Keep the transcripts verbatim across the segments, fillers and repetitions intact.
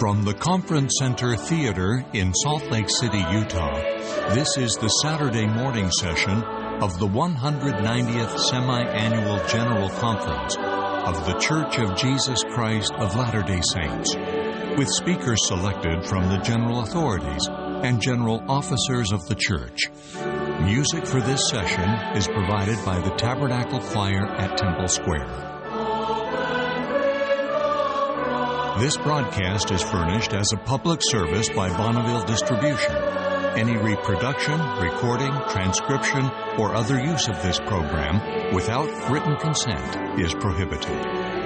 From the Conference Center Theater in Salt Lake City, Utah, this is the Saturday morning session of the one hundred ninetieth Semi-Annual General Conference of The Church of Jesus Christ of Latter-day Saints, with speakers selected from the general authorities and general officers of the Church. Music for this session is provided by the Tabernacle Choir at Temple Square. This broadcast is furnished as a public service by Bonneville Distribution. Any reproduction, recording, transcription, or other use of this program without written consent is prohibited.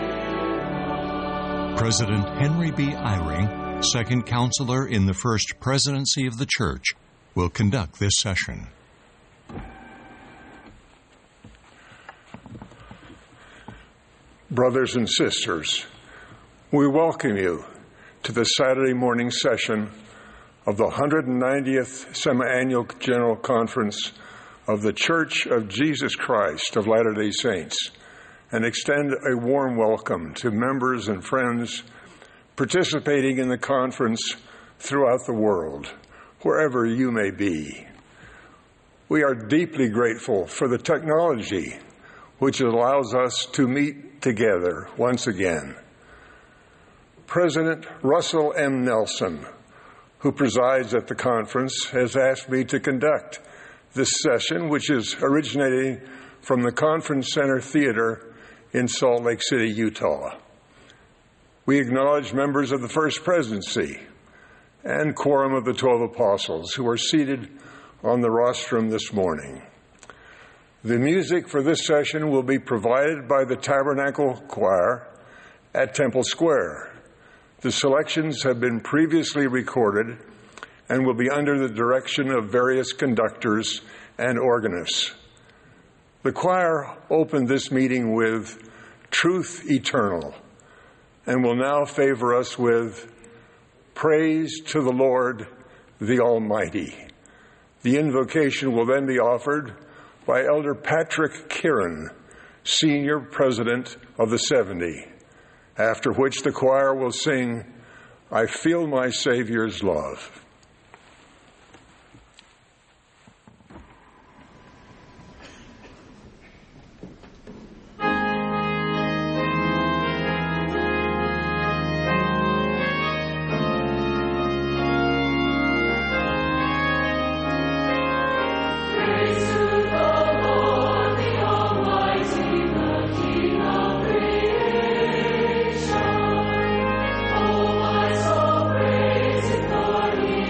President Henry B. Eyring, Second Counselor in the First Presidency of the Church, will conduct this session. Brothers and sisters, we welcome you to the Saturday morning session of the one hundred ninetieth Semi-Annual General Conference of the Church of Jesus Christ of Latter-day Saints, and extend a warm welcome to members and friends participating in the conference throughout the world, wherever you may be. We are deeply grateful for the technology which allows us to meet together once again. President Russell M. Nelson, who presides at the conference, has asked me to conduct this session, which is originating from the Conference Center Theater in Salt Lake City, Utah. We acknowledge members of the First Presidency and Quorum of the Twelve Apostles who are seated on the rostrum this morning. The music for this session will be provided by the Tabernacle Choir at Temple Square. The selections have been previously recorded and will be under the direction of various conductors and organists. The choir opened this meeting with Truth Eternal and will now favor us with Praise to the Lord, the Almighty. The invocation will then be offered by Elder Patrick Kieran, Senior President of the seventy, after which the choir will sing, I Feel My Savior's Love. Oh, my soul, praise Him, for He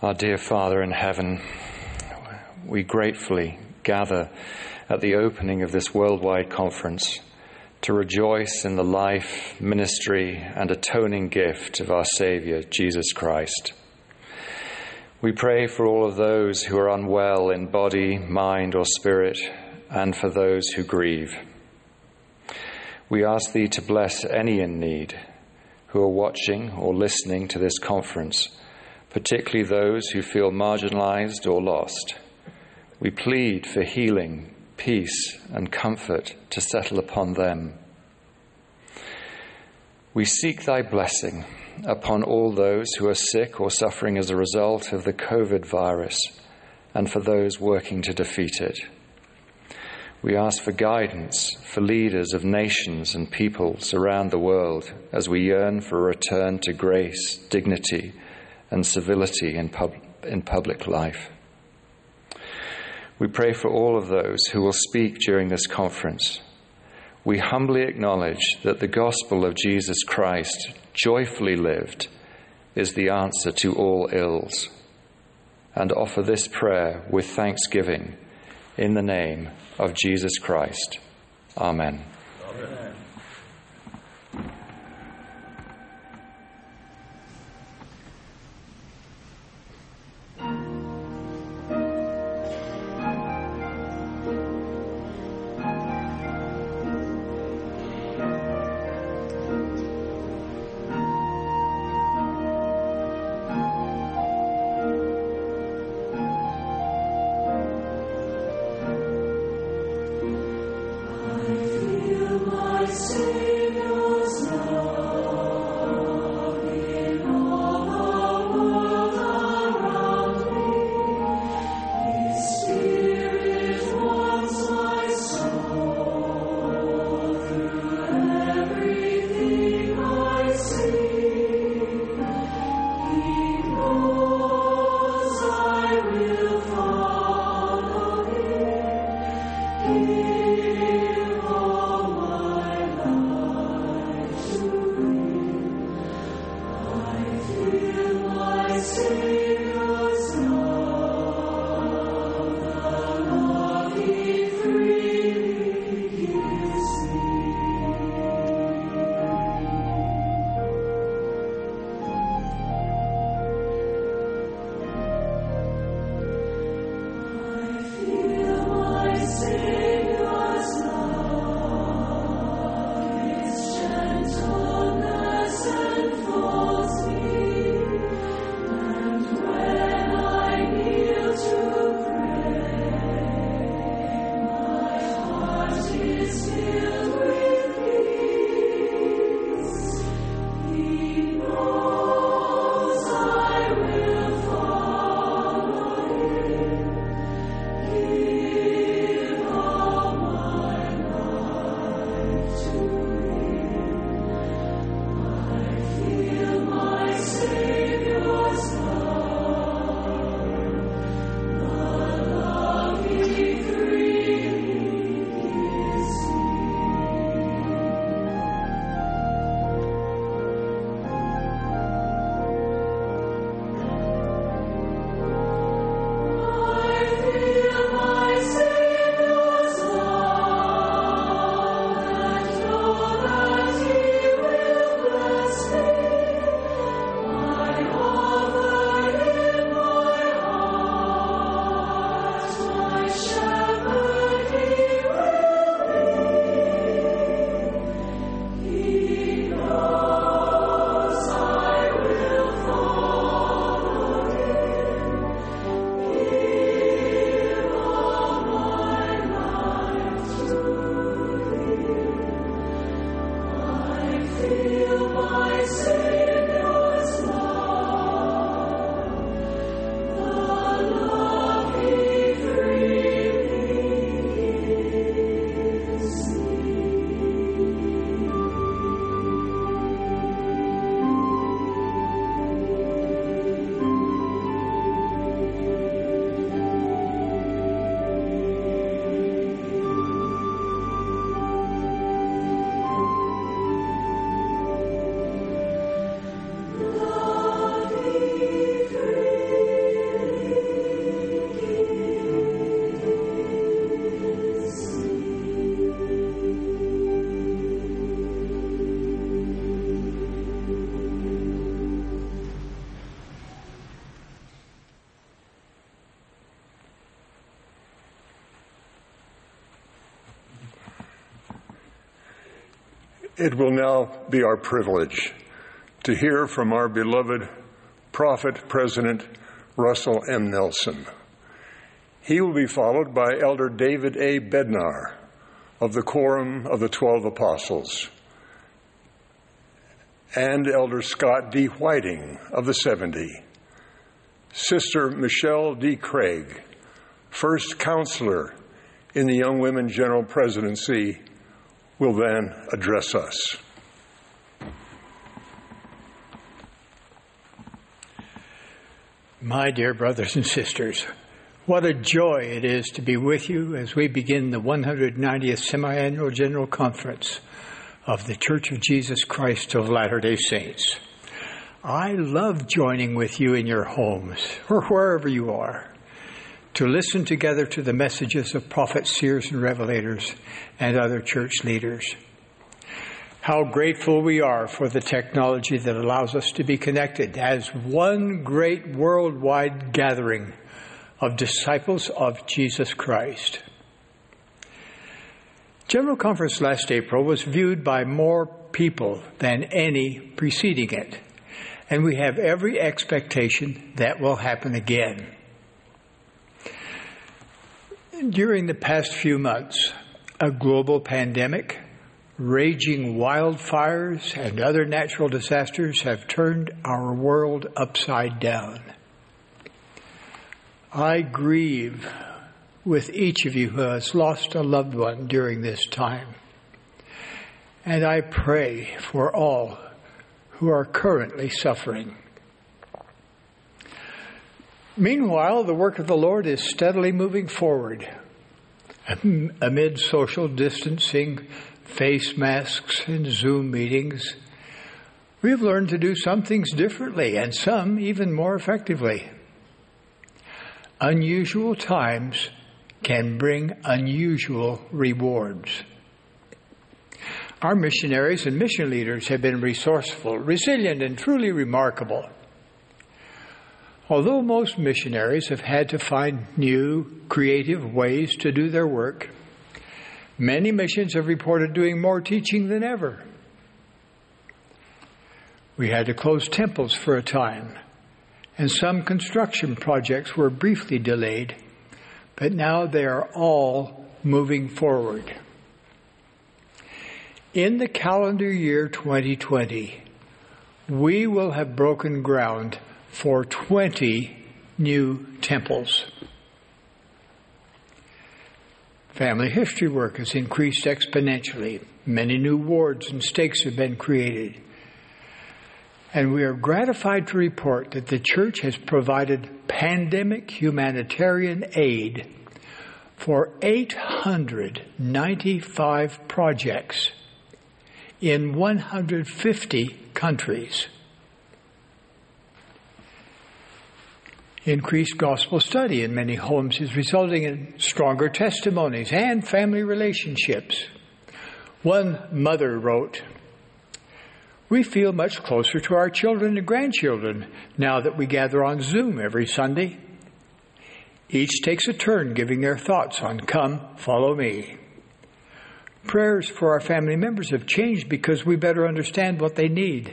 Our dear Father in heaven, we gratefully gather at the opening of this worldwide conference to rejoice in the life, ministry, and atoning gift of our Saviour, Jesus Christ. We pray for all of those who are unwell in body, mind, or spirit, and for those who grieve. We ask Thee to bless any in need who are watching or listening to this conference, particularly those who feel marginalized or lost. We plead for healing, peace, and comfort to settle upon them. We seek Thy blessing upon all those who are sick or suffering as a result of the COVID virus, and for those working to defeat it. We ask for guidance for leaders of nations and peoples around the world as we yearn for a return to grace, dignity, and civility in, pub- in public life. We pray for all of those who will speak during this conference. We humbly acknowledge that the gospel of Jesus Christ, joyfully lived, is the answer to all ills, and offer this prayer with thanksgiving in the name of Jesus Christ. Amen. Amen. I feel my it will now be our privilege to hear from our beloved Prophet President Russell M. Nelson. He will be followed by Elder David A. Bednar of the Quorum of the Twelve Apostles, and Elder Scott D. Whiting of the Seventy. Sister Michelle D. Craig, First Counselor in the Young Women General Presidency, will then address us. My dear brothers and sisters, what a joy it is to be with you as we begin the one hundred ninetieth Semi-Annual General Conference of the Church of Jesus Christ of Latter-day Saints. I love joining with you in your homes or wherever you are to listen together to the messages of prophets, seers, and revelators and other church leaders. How grateful we are for the technology that allows us to be connected as one great worldwide gathering of disciples of Jesus Christ. General Conference last April was viewed by more people than any preceding it, and we have every expectation that will happen again. During the past few months, a global pandemic, raging wildfires, and other natural disasters have turned our world upside down. I grieve with each of you who has lost a loved one during this time. And I pray for all who are currently suffering. Meanwhile, the work of the Lord is steadily moving forward. Amid social distancing, face masks, and Zoom meetings, we have learned to do some things differently and some even more effectively. Unusual times can bring unusual rewards. Our missionaries and mission leaders have been resourceful, resilient, and truly remarkable. Although most missionaries have had to find new, creative ways to do their work, many missions have reported doing more teaching than ever. We had to close temples for a time, and some construction projects were briefly delayed, but now they are all moving forward. In the calendar year twenty twenty, we will have broken ground for twenty new temples. Family history work has increased exponentially. Many new wards and stakes have been created. And we are gratified to report that the church has provided pandemic humanitarian aid for eight hundred ninety-five projects in one hundred fifty countries. Increased gospel study in many homes is resulting in stronger testimonies and family relationships. One mother wrote, "We feel much closer to our children and grandchildren now that we gather on Zoom every Sunday. Each takes a turn giving their thoughts on Come, Follow Me. Prayers for our family members have changed because we better understand what they need.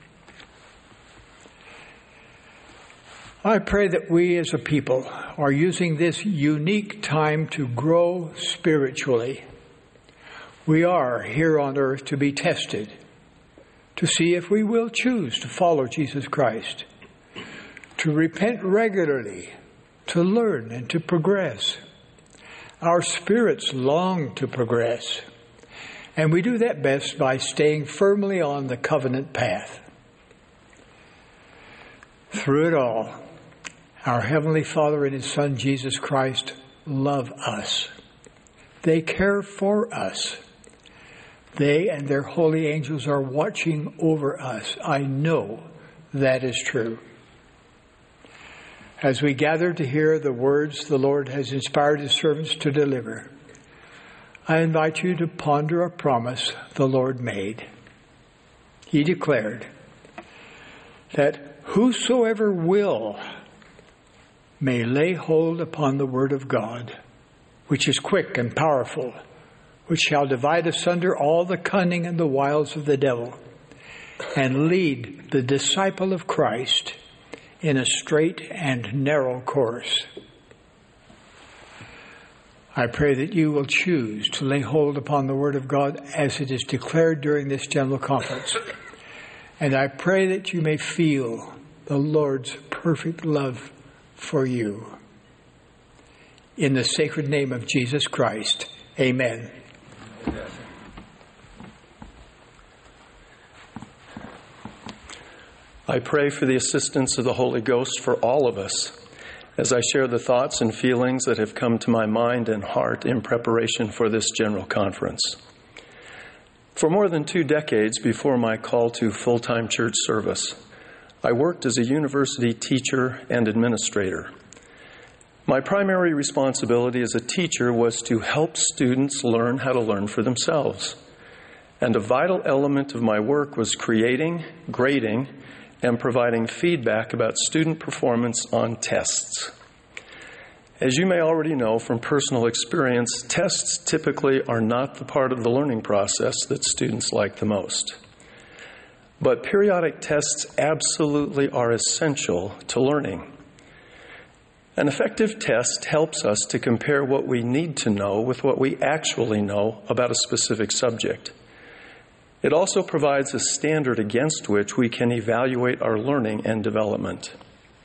I pray that we as a people are using this unique time to grow spiritually. We are here on earth to be tested, to see if we will choose to follow Jesus Christ, to repent regularly, to learn and to progress. Our spirits long to progress, and we do that best by staying firmly on the covenant path. Through it all, our Heavenly Father and His Son, Jesus Christ, love us. They care for us. They and their holy angels are watching over us. I know that is true. As we gather to hear the words the Lord has inspired His servants to deliver, I invite you to ponder a promise the Lord made. He declared that whosoever will may lay hold upon the word of God, which is quick and powerful, which shall divide asunder all the cunning and the wiles of the devil, and lead the disciple of Christ in a straight and narrow course. I pray that you will choose to lay hold upon the Word of God as it is declared during this General Conference. And I pray that you may feel the Lord's perfect love for you. In the sacred name of Jesus Christ, amen. I pray for the assistance of the Holy Ghost for all of us as I share the thoughts and feelings that have come to my mind and heart in preparation for this General Conference. For more than two decades before my call to full-time church service, I worked as a university teacher and administrator. My primary responsibility as a teacher was to help students learn how to learn for themselves. And a vital element of my work was creating, grading, and providing feedback about student performance on tests. As you may already know from personal experience, tests typically are not the part of the learning process that students like the most. But periodic tests absolutely are essential to learning. An effective test helps us to compare what we need to know with what we actually know about a specific subject. It also provides a standard against which we can evaluate our learning and development.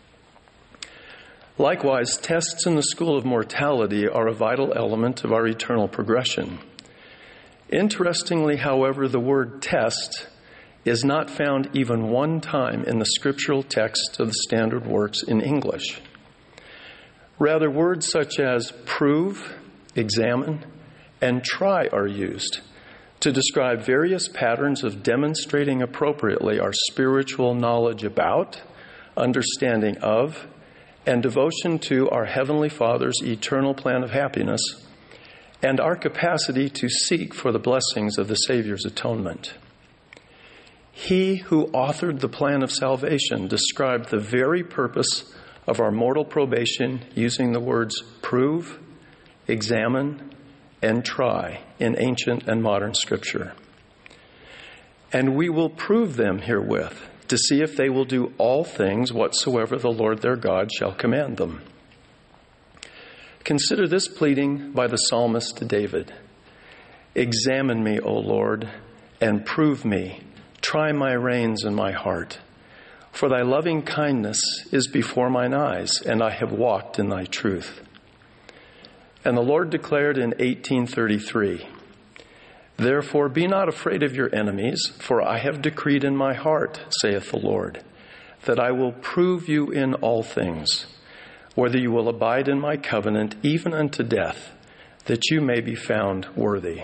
Likewise, tests in the school of mortality are a vital element of our eternal progression. Interestingly, however, the word test is not found even one time in the scriptural text of the standard works in English. Rather, words such as prove, examine, and try are used to describe various patterns of demonstrating appropriately our spiritual knowledge about, understanding of, and devotion to our Heavenly Father's eternal plan of happiness, and our capacity to seek for the blessings of the Savior's atonement. He who authored the plan of salvation described the very purpose of our mortal probation using the words prove, examine, and try in ancient and modern Scripture. And we will prove them herewith to see if they will do all things whatsoever the Lord their God shall command them. Consider this pleading by the psalmist David. Examine me, O Lord, and prove me. Try my reins and my heart. For thy loving kindness is before mine eyes, and I have walked in thy truth. And the Lord declared in eighteen thirty-three, Therefore be not afraid of your enemies, for I have decreed in my heart, saith the Lord, that I will prove you in all things, whether you will abide in my covenant even unto death, that you may be found worthy.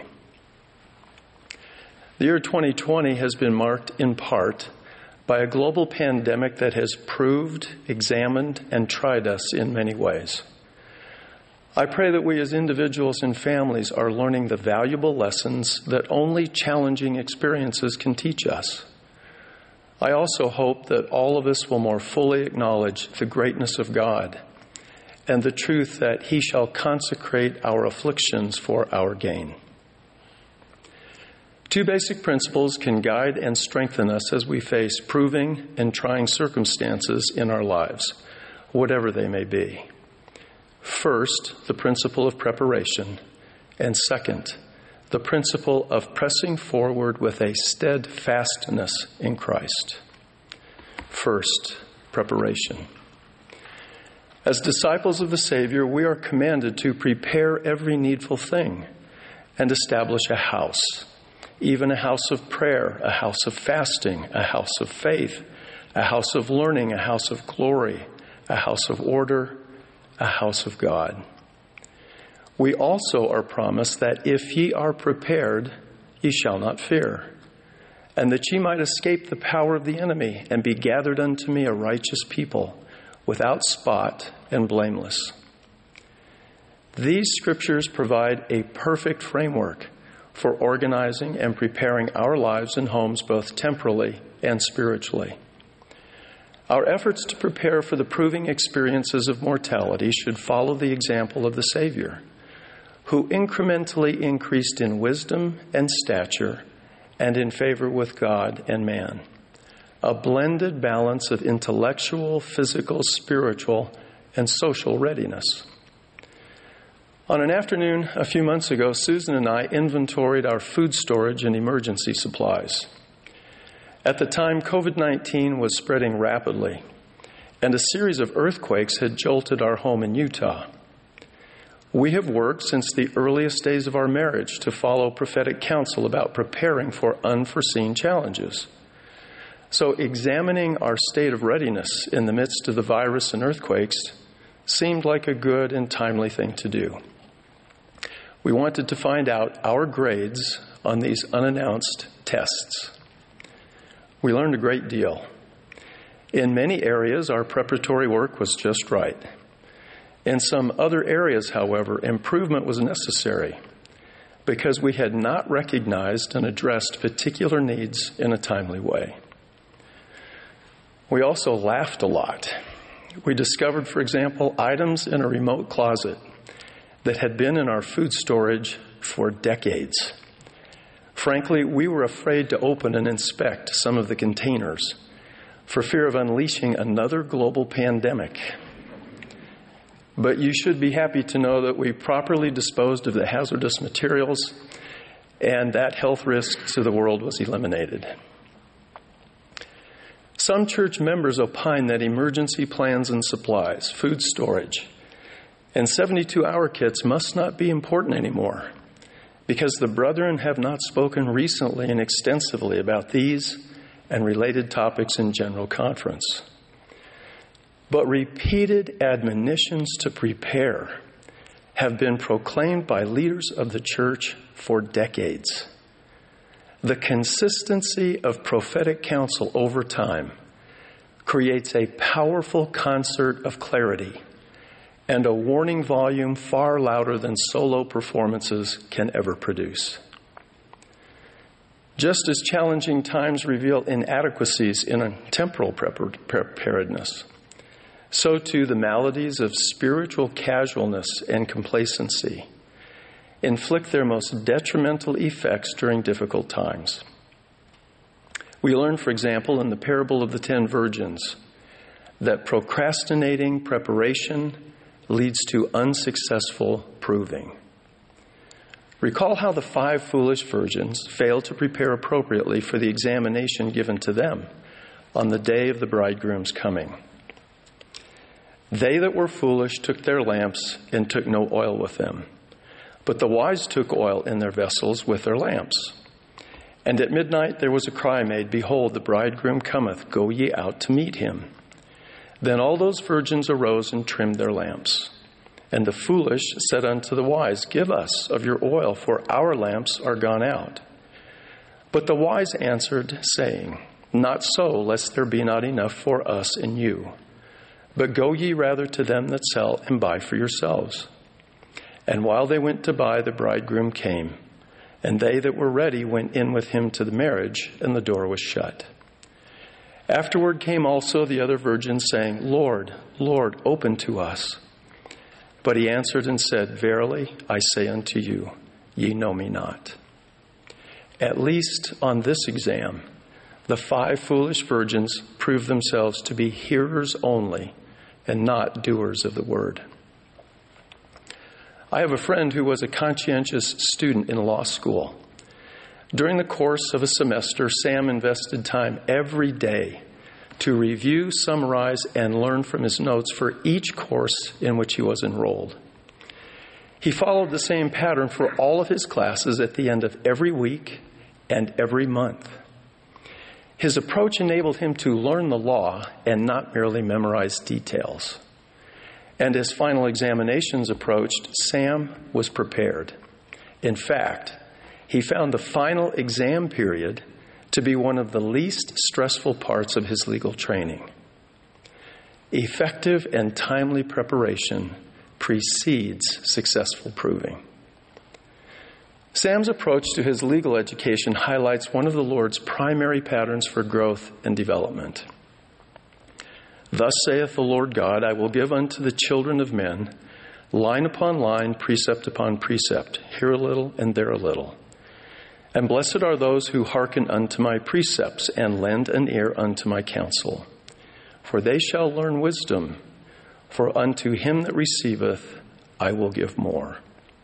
The year twenty twenty has been marked in part by a global pandemic that has proved, examined, and tried us in many ways. I pray that we as individuals and families are learning the valuable lessons that only challenging experiences can teach us. I also hope that all of us will more fully acknowledge the greatness of God and the truth that He shall consecrate our afflictions for our gain. Two basic principles can guide and strengthen us as we face proving and trying circumstances in our lives, whatever they may be. First, the principle of preparation, and second, the principle of pressing forward with a steadfastness in Christ. First, preparation. As disciples of the Savior, we are commanded to prepare every needful thing and establish a house, even a house of prayer, a house of fasting, a house of faith, a house of learning, a house of glory, a house of order, a house of God. We also are promised that if ye are prepared, ye shall not fear, and that ye might escape the power of the enemy and be gathered unto me a righteous people, without spot and blameless. These scriptures provide a perfect framework for organizing and preparing our lives and homes both temporally and spiritually. Our efforts to prepare for the proving experiences of mortality should follow the example of the Savior, who incrementally increased in wisdom and stature and in favor with God and man. A blended balance of intellectual, physical, spiritual, and social readiness. On an afternoon a few months ago, Susan and I inventoried our food storage and emergency supplies. At the time, covid nineteen was spreading rapidly, and a series of earthquakes had jolted our home in Utah. We have worked since the earliest days of our marriage to follow prophetic counsel about preparing for unforeseen challenges. So examining our state of readiness in the midst of the virus and earthquakes seemed like a good and timely thing to do. We wanted to find out our grades on these unannounced tests. We learned a great deal. In many areas, our preparatory work was just right. In some other areas, however, improvement was necessary because we had not recognized and addressed particular needs in a timely way. We also laughed a lot. We discovered, for example, items in a remote closet that had been in our food storage for decades. Frankly, we were afraid to open and inspect some of the containers for fear of unleashing another global pandemic. But you should be happy to know that we properly disposed of the hazardous materials, and that health risk to the world was eliminated. Some church members opine that emergency plans and supplies, food storage, and seventy-two hour kits must not be important anymore because the brethren have not spoken recently and extensively about these and related topics in General Conference. But repeated admonitions to prepare have been proclaimed by leaders of the church for decades. The consistency of prophetic counsel over time creates a powerful concert of clarity and a warning volume far louder than solo performances can ever produce. Just as challenging times reveal inadequacies in a temporal preparedness, so too the maladies of spiritual casualness and complacency inflict their most detrimental effects during difficult times. We learn, for example, in the parable of the ten virgins, that procrastinating preparation leads to unsuccessful proving. Recall how the five foolish virgins failed to prepare appropriately for the examination given to them on the day of the bridegroom's coming. They that were foolish took their lamps and took no oil with them. But the wise took oil in their vessels with their lamps. And at midnight there was a cry made, Behold, the bridegroom cometh, go ye out to meet him. Then all those virgins arose and trimmed their lamps. And the foolish said unto the wise, Give us of your oil, for our lamps are gone out. But the wise answered, saying, Not so, lest there be not enough for us and you. But go ye rather to them that sell and buy for yourselves. And while they went to buy, the bridegroom came. And they that were ready went in with him to the marriage, and the door was shut. Afterward came also the other virgins, saying, Lord, Lord, open to us. But he answered and said, Verily, I say unto you, ye know me not. At least on this exam, the five foolish virgins proved themselves to be hearers only and not doers of the word. I have a friend who was a conscientious student in law school. During the course of a semester, Sam invested time every day to review, summarize, and learn from his notes for each course in which he was enrolled. He followed the same pattern for all of his classes at the end of every week and every month. His approach enabled him to learn the law and not merely memorize details. And as final examinations approached, Sam was prepared. In fact, he found the final exam period to be one of the least stressful parts of his legal training. Effective and timely preparation precedes successful proving. Sam's approach to his legal education highlights one of the Lord's primary patterns for growth and development. Thus saith the Lord God, I will give unto the children of men line upon line, precept upon precept, here a little and there a little. And blessed are those who hearken unto my precepts and lend an ear unto my counsel. For they shall learn wisdom, for unto him that receiveth I will give more.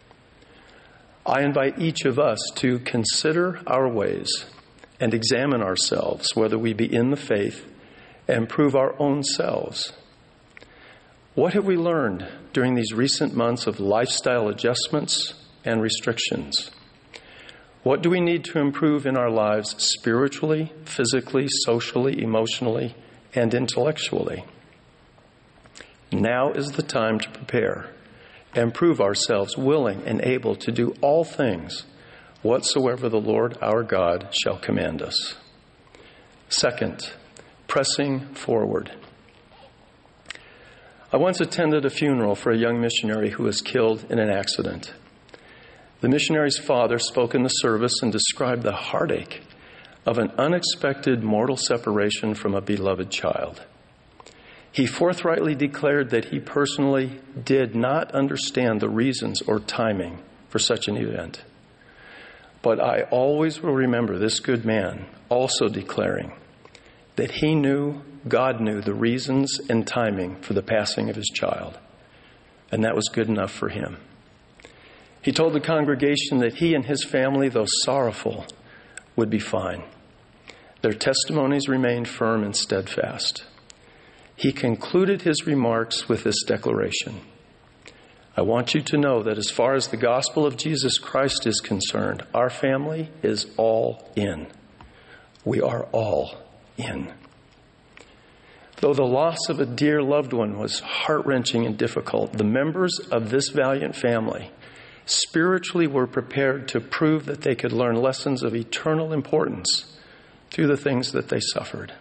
I invite each of us to consider our ways and examine ourselves, whether we be in the faith, and prove our own selves. What have we learned during these recent months of lifestyle adjustments and restrictions? What do we need to improve in our lives spiritually, physically, socially, emotionally, and intellectually? Now is the time to prepare and prove ourselves willing and able to do all things whatsoever the Lord our God shall command us. Second, pressing forward. I once attended a funeral for a young missionary who was killed in an accident. The missionary's father spoke in the service and described the heartache of an unexpected mortal separation from a beloved child. He forthrightly declared that he personally did not understand the reasons or timing for such an event. But I always will remember this good man also declaring that he knew, God knew the reasons and timing for the passing of his child. And that was good enough for him. He told the congregation that he and his family, though sorrowful, would be fine. Their testimonies remained firm and steadfast. He concluded his remarks with this declaration: I want you to know that as far as the gospel of Jesus Christ is concerned, our family is all in. We are all in. Though the loss of a dear loved one was heart-wrenching and difficult, the members of this valiant family spiritually were prepared to prove that they could learn lessons of eternal importance through the things that they suffered.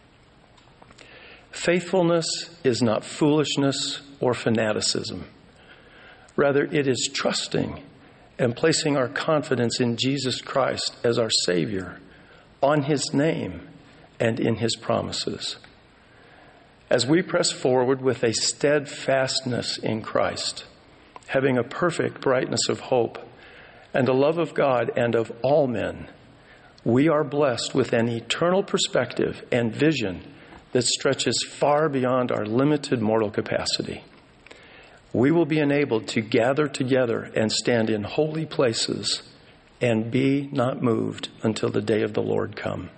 Faithfulness is not foolishness or fanaticism. Rather, it is trusting and placing our confidence in Jesus Christ as our Savior, on his name, and in his promises. As we press forward with a steadfastness in Christ, having a perfect brightness of hope and a love of God and of all men, we are blessed with an eternal perspective and vision that stretches far beyond our limited mortal capacity. We will be enabled to gather together and stand in holy places and be not moved until the day of the Lord come.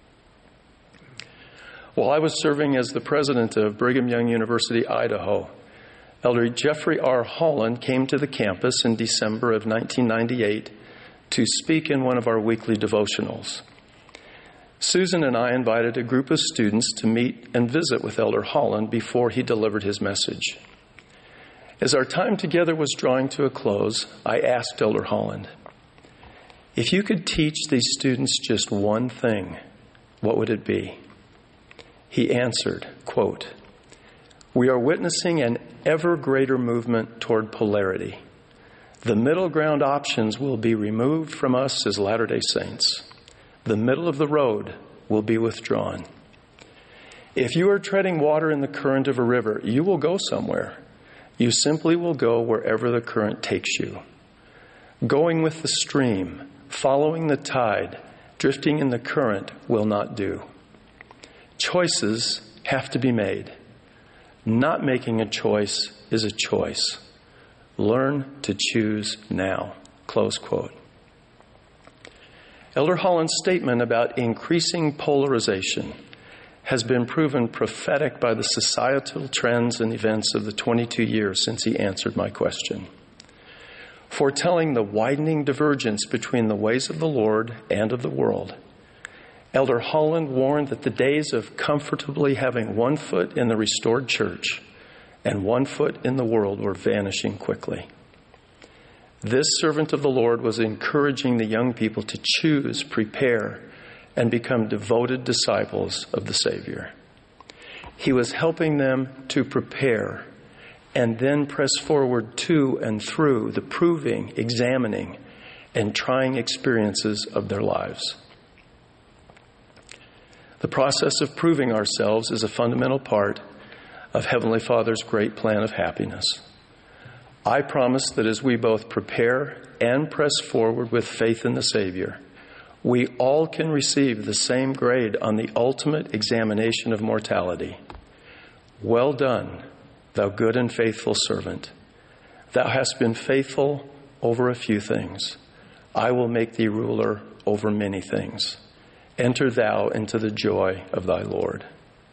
While I was serving as the president of Brigham Young University, Idaho, Elder Jeffrey R. Holland came to the campus in December of nineteen ninety-eight to speak in one of our weekly devotionals. Susan and I invited a group of students to meet and visit with Elder Holland before he delivered his message. As our time together was drawing to a close, I asked Elder Holland, if you could teach these students just one thing, what would it be? He answered, quote, we are witnessing an ever greater movement toward polarity. The middle ground options will be removed from us as Latter-day Saints. The middle of the road will be withdrawn. If you are treading water in the current of a river, you will go somewhere. You simply will go wherever the current takes you. Going with the stream, following the tide, drifting in the current will not do. Choices have to be made. Not making a choice is a choice. Learn to choose now. Close quote. Elder Holland's statement about increasing polarization has been proven prophetic by the societal trends and events of the twenty-two years since he answered my question. Foretelling the widening divergence between the ways of the Lord and of the world, Elder Holland warned that the days of comfortably having one foot in the restored church and one foot in the world were vanishing quickly. This servant of the Lord was encouraging the young people to choose, prepare, and become devoted disciples of the Savior. He was helping them to prepare and then press forward to and through the proving, examining, and trying experiences of their lives. The process of proving ourselves is a fundamental part of Heavenly Father's great plan of happiness. I promise that as we both prepare and press forward with faith in the Savior, we all can receive the same grade on the ultimate examination of mortality. Well done, thou good and faithful servant. Thou hast been faithful over a few things. I will make thee ruler over many things. Enter thou into the joy of thy Lord.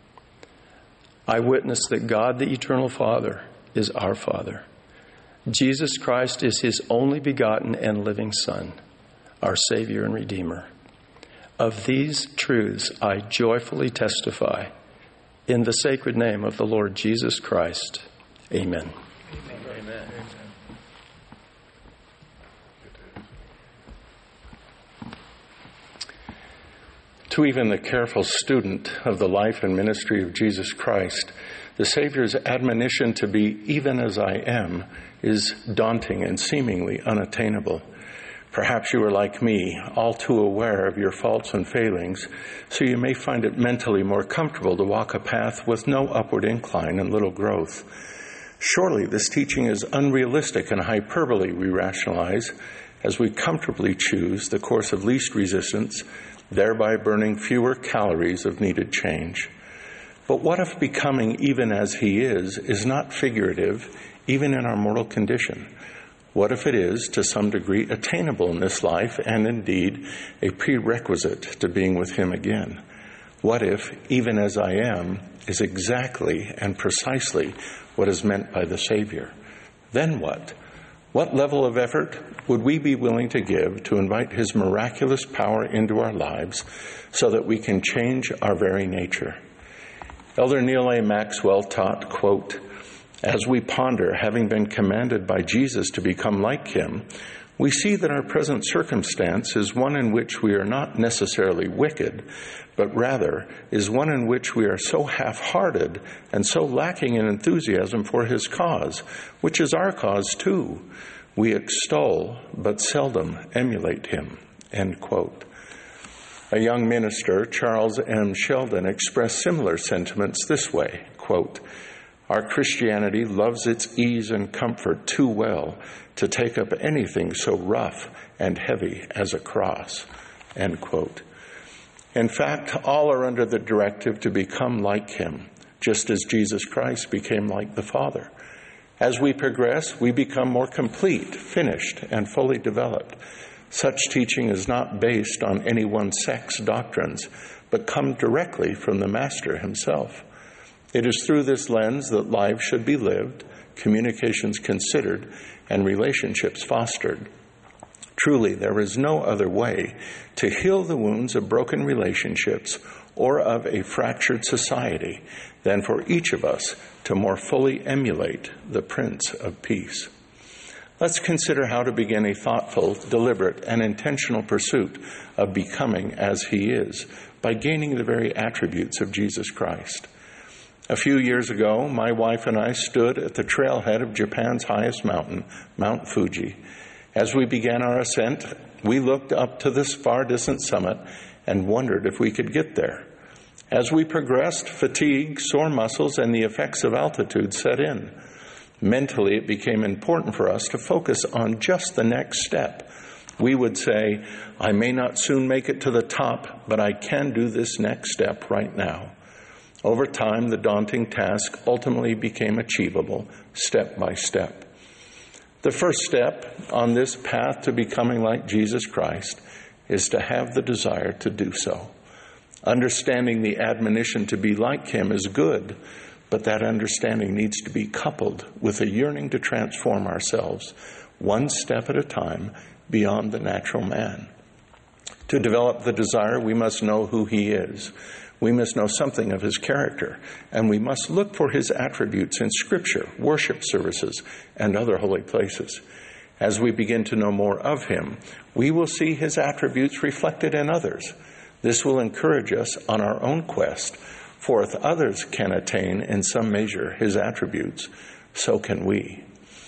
I witness that God, the eternal Father, is our Father. Jesus Christ is his only begotten and living Son, our Savior and Redeemer. Of these truths I joyfully testify in the sacred name of the Lord Jesus Christ. Amen. Amen. Amen. To even the careful student of the life and ministry of Jesus Christ, the Savior's admonition to be even as I am is daunting and seemingly unattainable. Perhaps you are like me, all too aware of your faults and failings, so you may find it mentally more comfortable to walk a path with no upward incline and little growth. Surely this teaching is unrealistic and hyperbole, we rationalize, as we comfortably choose the course of least resistance, thereby burning fewer calories of needed change. But what if becoming even as he is is not figurative, even in our mortal condition? What if it is, to some degree, attainable in this life and indeed a prerequisite to being with him again? What if, even as I am, is exactly and precisely what is meant by the Savior? Then what? What level of effort would we be willing to give to invite his miraculous power into our lives so that we can change our very nature? Elder Neal A. Maxwell taught, quote, "As we ponder, having been commanded by Jesus to become like him, we see that our present circumstance is one in which we are not necessarily wicked, but rather is one in which we are so half-hearted and so lacking in enthusiasm for his cause, which is our cause too. We extol, but seldom emulate him." End quote. A young minister, Charles M. Sheldon, expressed similar sentiments this way, quote, "Our Christianity loves its ease and comfort too well to take up anything so rough and heavy as a cross." End quote. In fact, all are under the directive to become like him, just as Jesus Christ became like the Father. As we progress, we become more complete, finished, and fully developed. Such teaching is not based on any one sect's doctrines, but come directly from the Master himself. It is through this lens that lives should be lived, communications considered, and relationships fostered. Truly, there is no other way to heal the wounds of broken relationships or of a fractured society than for each of us to more fully emulate the Prince of Peace. Let's consider how to begin a thoughtful, deliberate, and intentional pursuit of becoming as he is by gaining the very attributes of Jesus Christ. A few years ago, my wife and I stood at the trailhead of Japan's highest mountain, Mount Fuji. As we began our ascent, we looked up to this far distant summit and wondered if we could get there. As we progressed, fatigue, sore muscles, and the effects of altitude set in. Mentally, it became important for us to focus on just the next step. We would say, "I may not soon make it to the top, but I can do this next step right now." Over time, the daunting task ultimately became achievable, step by step. The first step on this path to becoming like Jesus Christ is to have the desire to do so. Understanding the admonition to be like him is good, but that understanding needs to be coupled with a yearning to transform ourselves, one step at a time, beyond the natural man. To develop the desire, we must know who he is. We must know something of his character, and we must look for his attributes in Scripture, worship services, and other holy places. As we begin to know more of him, we will see his attributes reflected in others. This will encourage us on our own quest, for if others can attain in some measure his attributes, so can we.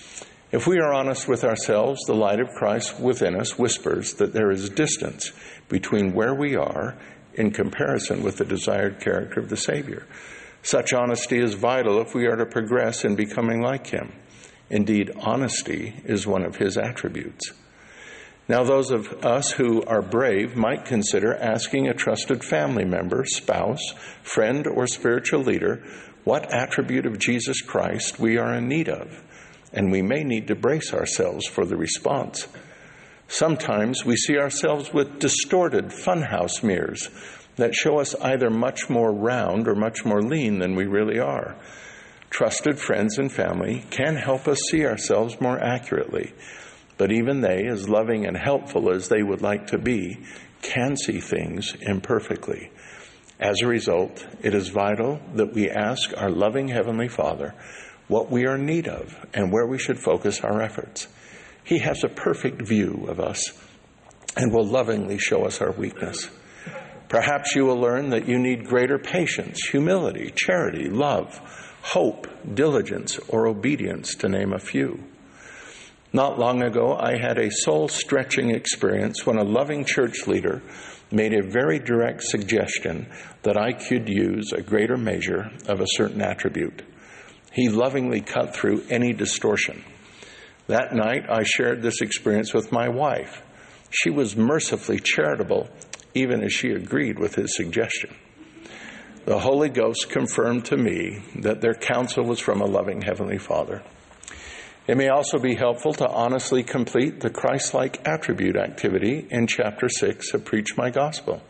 If we are honest with ourselves, the light of Christ within us whispers that there is distance between where we are in comparison with the desired character of the Savior. Such honesty is vital if we are to progress in becoming like him. Indeed, honesty is one of his attributes. Now, those of us who are brave might consider asking a trusted family member, spouse, friend, or spiritual leader what attribute of Jesus Christ we are in need of, and we may need to brace ourselves for the response. Sometimes we see ourselves with distorted funhouse mirrors that show us either much more round or much more lean than we really are. Trusted friends and family can help us see ourselves more accurately, but even they, as loving and helpful as they would like to be, can see things imperfectly. As a result, it is vital that we ask our loving Heavenly Father what we are in need of and where we should focus our efforts. He has a perfect view of us and will lovingly show us our weakness. Perhaps you will learn that you need greater patience, humility, charity, love, hope, diligence, or obedience, to name a few. Not long ago, I had a soul-stretching experience when a loving church leader made a very direct suggestion that I could use a greater measure of a certain attribute. He lovingly cut through any distortion. That night, I shared this experience with my wife. She was mercifully charitable, even as she agreed with his suggestion. The Holy Ghost confirmed to me that their counsel was from a loving Heavenly Father. It may also be helpful to honestly complete the Christ-like attribute activity in chapter six of Preach My Gospel.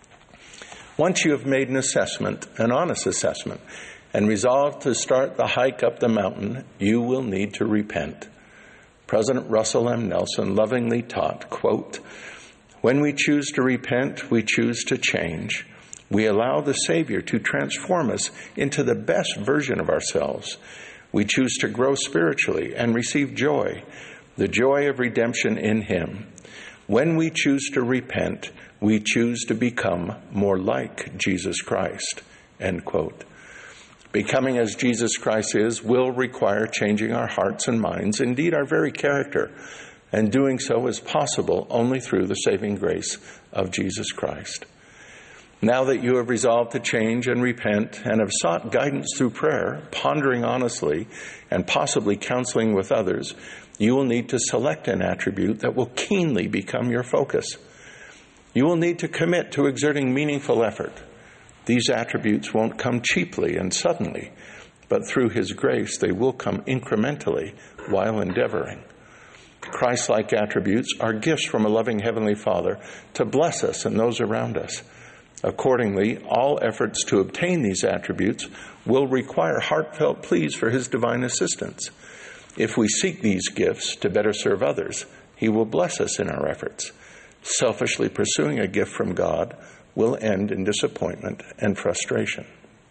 Once you have made an assessment, an honest assessment, and resolved to start the hike up the mountain, you will need to repent. President Russell M. Nelson lovingly taught, quote, "When we choose to repent, we choose to change. We allow the Savior to transform us into the best version of ourselves. We choose to grow spiritually and receive joy, the joy of redemption in Him. When we choose to repent, we choose to become more like Jesus Christ." End quote. Becoming as Jesus Christ is will require changing our hearts and minds, indeed our very character, and doing so is possible only through the saving grace of Jesus Christ. Now that you have resolved to change and repent and have sought guidance through prayer, pondering honestly, and possibly counseling with others, you will need to select an attribute that will keenly become your focus. You will need to commit to exerting meaningful effort. These attributes won't come cheaply and suddenly, but through His grace they will come incrementally while endeavoring. Christ-like attributes are gifts from a loving Heavenly Father to bless us and those around us. Accordingly, all efforts to obtain these attributes will require heartfelt pleas for His divine assistance. If we seek these gifts to better serve others, He will bless us in our efforts. Selfishly pursuing a gift from God will end in disappointment and frustration.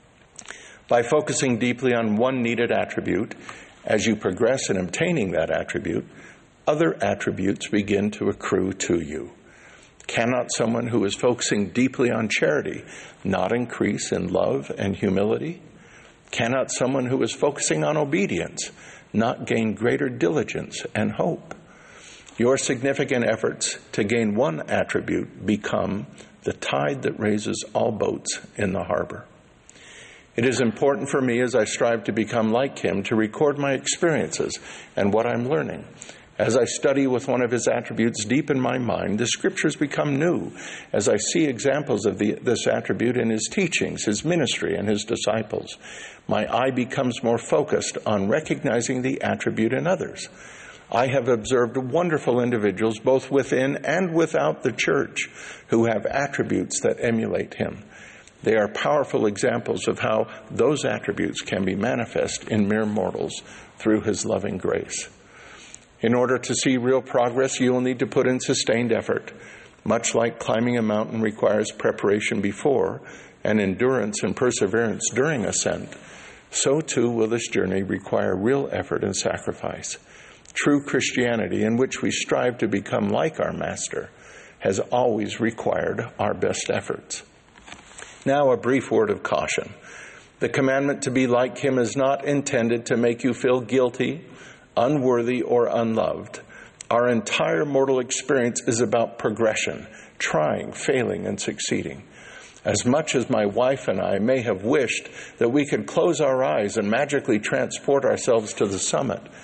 By focusing deeply on one needed attribute, as you progress in obtaining that attribute, other attributes begin to accrue to you. Cannot someone who is focusing deeply on charity not increase in love and humility? Cannot someone who is focusing on obedience not gain greater diligence and hope? Your significant efforts to gain one attribute become the tide that raises all boats in the harbor. It is important for me, as I strive to become like Him, to record my experiences and what I'm learning. As I study with one of His attributes deep in my mind, the Scriptures become new as I see examples of the, this attribute in His teachings, His ministry, and His disciples. My eye becomes more focused on recognizing the attribute in others. I have observed wonderful individuals, both within and without the church, who have attributes that emulate Him. They are powerful examples of how those attributes can be manifest in mere mortals through His loving grace. In order to see real progress, you will need to put in sustained effort. Much like climbing a mountain requires preparation before and endurance and perseverance during ascent, so too will this journey require real effort and sacrifice. True Christianity, in which we strive to become like our Master, has always required our best efforts. Now, a brief word of caution. The commandment to be like Him is not intended to make you feel guilty, unworthy, or unloved. Our entire mortal experience is about progression, trying, failing, and succeeding. As much as my wife and I may have wished that we could close our eyes and magically transport ourselves to the summit,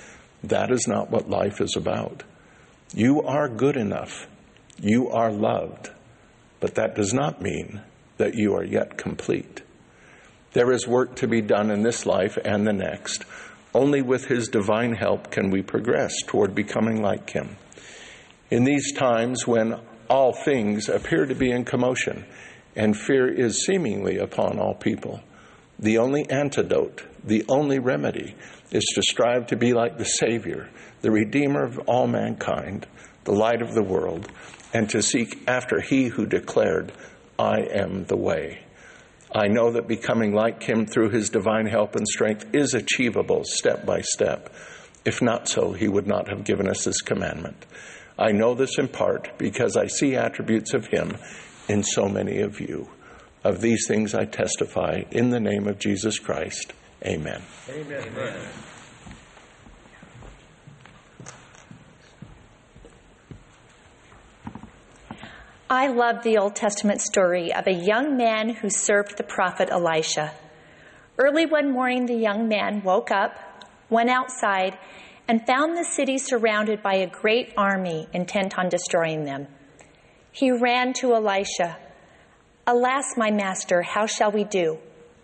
That is not what life is about. You are good enough. You are loved. But that does not mean that you are yet complete. There is work to be done in this life and the next. Only with His divine help can we progress toward becoming like Him. In these times when all things appear to be in commotion and fear is seemingly upon all people, the only antidote, the only remedy, is to strive to be like the Savior, the Redeemer of all mankind, the light of the world, and to seek after He who declared, "I am the way." I know that becoming like Him through His divine help and strength is achievable step by step. If not so, He would not have given us His commandment. I know this in part because I see attributes of Him in so many of you. Of these things I testify in the name of Jesus Christ. Amen. Amen. Amen. I love the Old Testament story of a young man who served the prophet Elisha. Early one morning, the young man woke up, went outside, and found the city surrounded by a great army intent on destroying them. He ran to Elisha. "Alas, my master, how shall we do?"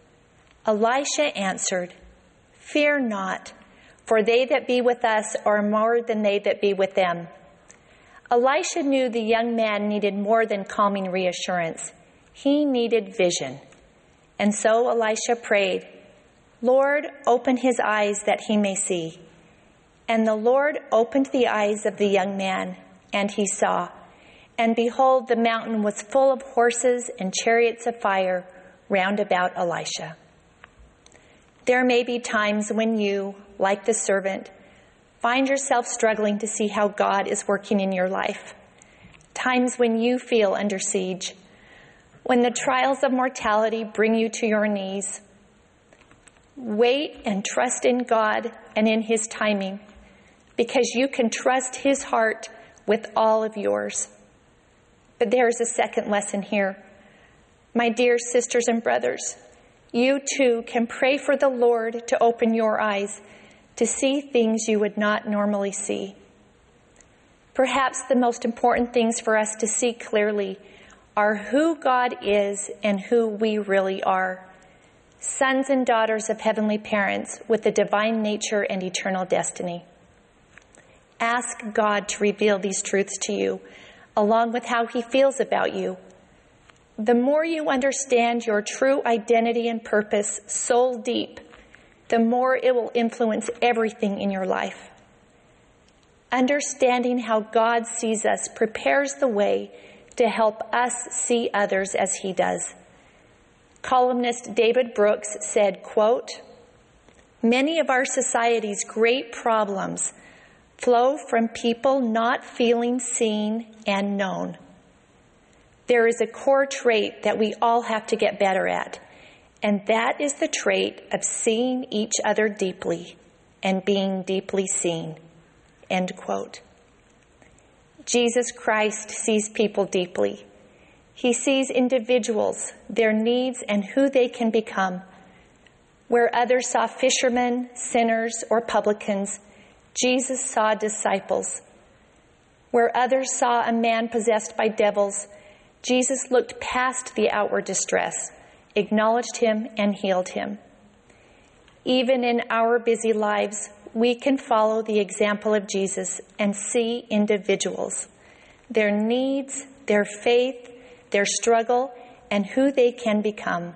Elisha answered, "Fear not, for they that be with us are more than they that be with them." Elisha knew the young man needed more than calming reassurance. He needed vision. And so Elisha prayed, "Lord, open his eyes that he may see." And the Lord opened the eyes of the young man, and he saw. And behold, the mountain was full of horses and chariots of fire round about Elisha. There may be times when you, like the servant, find yourself struggling to see how God is working in your life. Times when you feel under siege, when the trials of mortality bring you to your knees. Wait and trust in God and in His timing, because you can trust His heart with all of yours. But there is a second lesson here. My dear sisters and brothers, you too can pray for the Lord to open your eyes to see things you would not normally see. Perhaps the most important things for us to see clearly are who God is and who we really are. Sons and daughters of heavenly parents with a divine nature and eternal destiny. Ask God to reveal these truths to you, along with how He feels about you. The more you understand your true identity and purpose soul deep, the more it will influence everything in your life. Understanding how God sees us prepares the way to help us see others as He does. Columnist David Brooks said, quote, "Many of our society's great problems flow from people not feeling seen and known. There is a core trait that we all have to get better at, and that is the trait of seeing each other deeply and being deeply seen." End quote. Jesus Christ sees people deeply. He sees individuals, their needs, and who they can become. Where others saw fishermen, sinners, or publicans, Jesus saw disciples. Where others saw a man possessed by devils, Jesus looked past the outward distress, acknowledged him, and healed him. Even in our busy lives, we can follow the example of Jesus and see individuals, their needs, their faith, their struggle, and who they can become.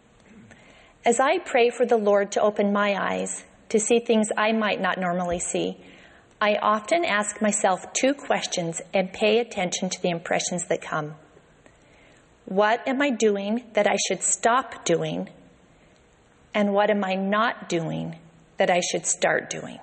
As I pray for the Lord to open my eyes to see things I might not normally see, I often ask myself two questions and pay attention to the impressions that come. What am I doing that I should stop doing? And what am I not doing that I should start doing?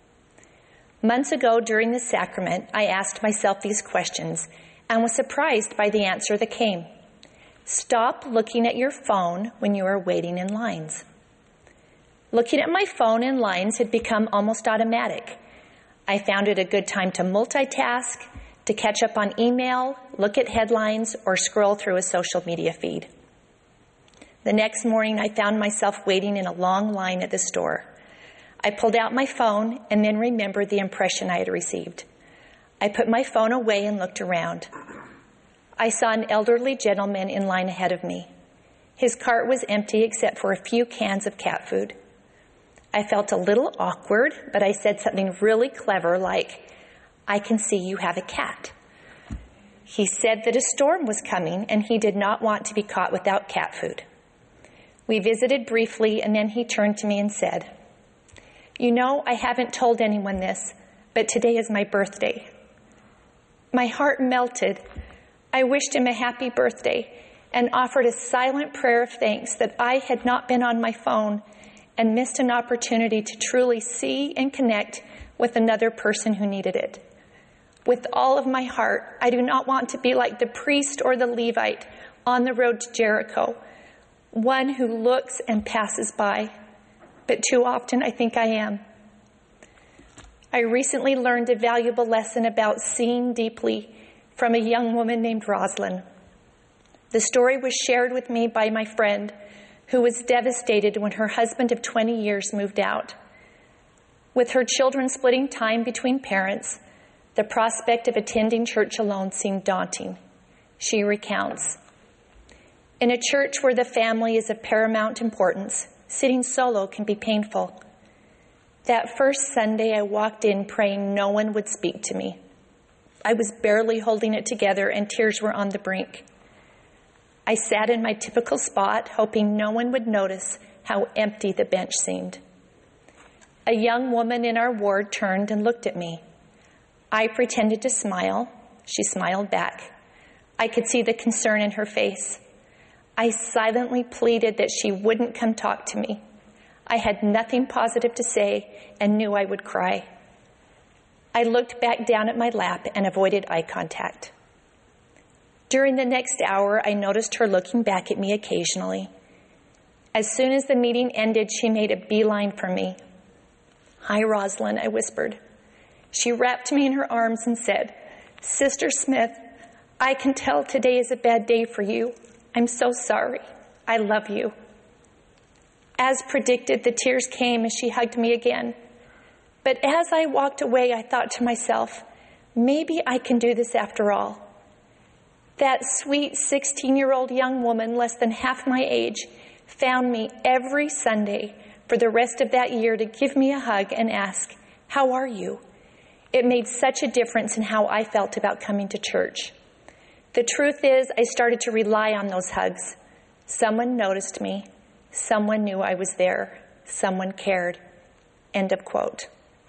Months ago during the sacrament, I asked myself these questions and was surprised by the answer that came. Stop looking at your phone when you are waiting in lines. Looking at my phone in lines had become almost automatic. I found it a good time to multitask, to catch up on email, look at headlines, or scroll through a social media feed. The next morning, I found myself waiting in a long line at the store. I pulled out my phone and then remembered the impression I had received. I put my phone away and looked around. I saw an elderly gentleman in line ahead of me. His cart was empty except for a few cans of cat food. I felt a little awkward, but I said something really clever like, "I can see you have a cat." He said that a storm was coming and he did not want to be caught without cat food. We visited briefly and then he turned to me and said, "You know, I haven't told anyone this, but today is my birthday." My heart melted. I wished him a happy birthday and offered a silent prayer of thanks that I had not been on my phone and missed an opportunity to truly see and connect with another person who needed it. With all of my heart, I do not want to be like the priest or the Levite on the road to Jericho, one who looks and passes by, but too often I think I am. I recently learned a valuable lesson about seeing deeply from a young woman named Rosalind. The story was shared with me by my friend, who was devastated when her husband of twenty years moved out. With her children splitting time between parents, the prospect of attending church alone seemed daunting. She recounts, "In a church where the family is of paramount importance, sitting solo can be painful. That first Sunday, I walked in praying no one would speak to me. I was barely holding it together and tears were on the brink. I sat in my typical spot, hoping no one would notice how empty the bench seemed. A young woman in our ward turned and looked at me. I pretended to smile. She smiled back. I could see the concern in her face. I silently pleaded that she wouldn't come talk to me. I had nothing positive to say and knew I would cry. I looked back down at my lap and avoided eye contact. During the next hour, I noticed her looking back at me occasionally. As soon as the meeting ended, she made a beeline for me. "Hi, Rosalind," I whispered. She wrapped me in her arms and said, "Sister Smith, I can tell today is a bad day for you. I'm so sorry. I love you." As predicted, the tears came as she hugged me again. But as I walked away, I thought to myself, maybe I can do this after all. That sweet sixteen-year-old young woman, less than half my age, found me every Sunday for the rest of that year to give me a hug and ask, "How are you?" It made such a difference in how I felt about coming to church. The truth is, I started to rely on those hugs. Someone noticed me. Someone knew I was there. Someone cared. End of quote.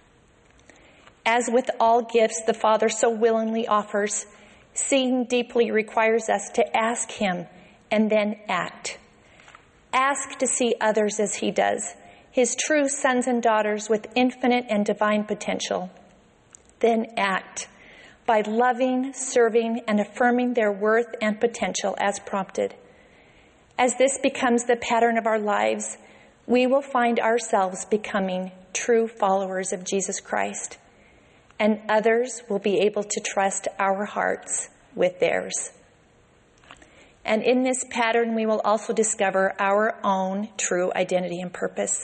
As with all gifts the Father so willingly offers, seeing deeply requires us to ask Him and then act. Ask to see others as He does, His true sons and daughters with infinite and divine potential. Then act by loving, serving, and affirming their worth and potential as prompted. As this becomes the pattern of our lives, we will find ourselves becoming true followers of Jesus Christ, and others will be able to trust our hearts with theirs. And in this pattern, we will also discover our own true identity and purpose.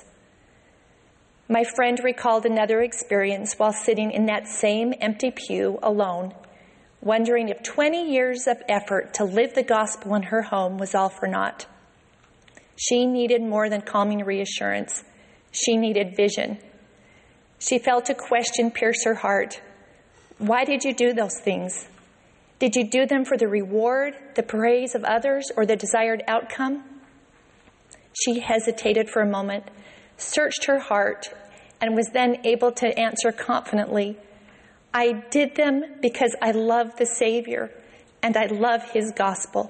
My friend recalled another experience while sitting in that same empty pew alone, wondering if twenty years of effort to live the gospel in her home was all for naught. She needed more than calming reassurance. She needed vision. She felt a question pierce her heart. Why did you do those things? Did you do them for the reward, the praise of others, or the desired outcome? She hesitated for a moment, searched her heart, and was then able to answer confidently, I did them because I love the Savior and I love His gospel.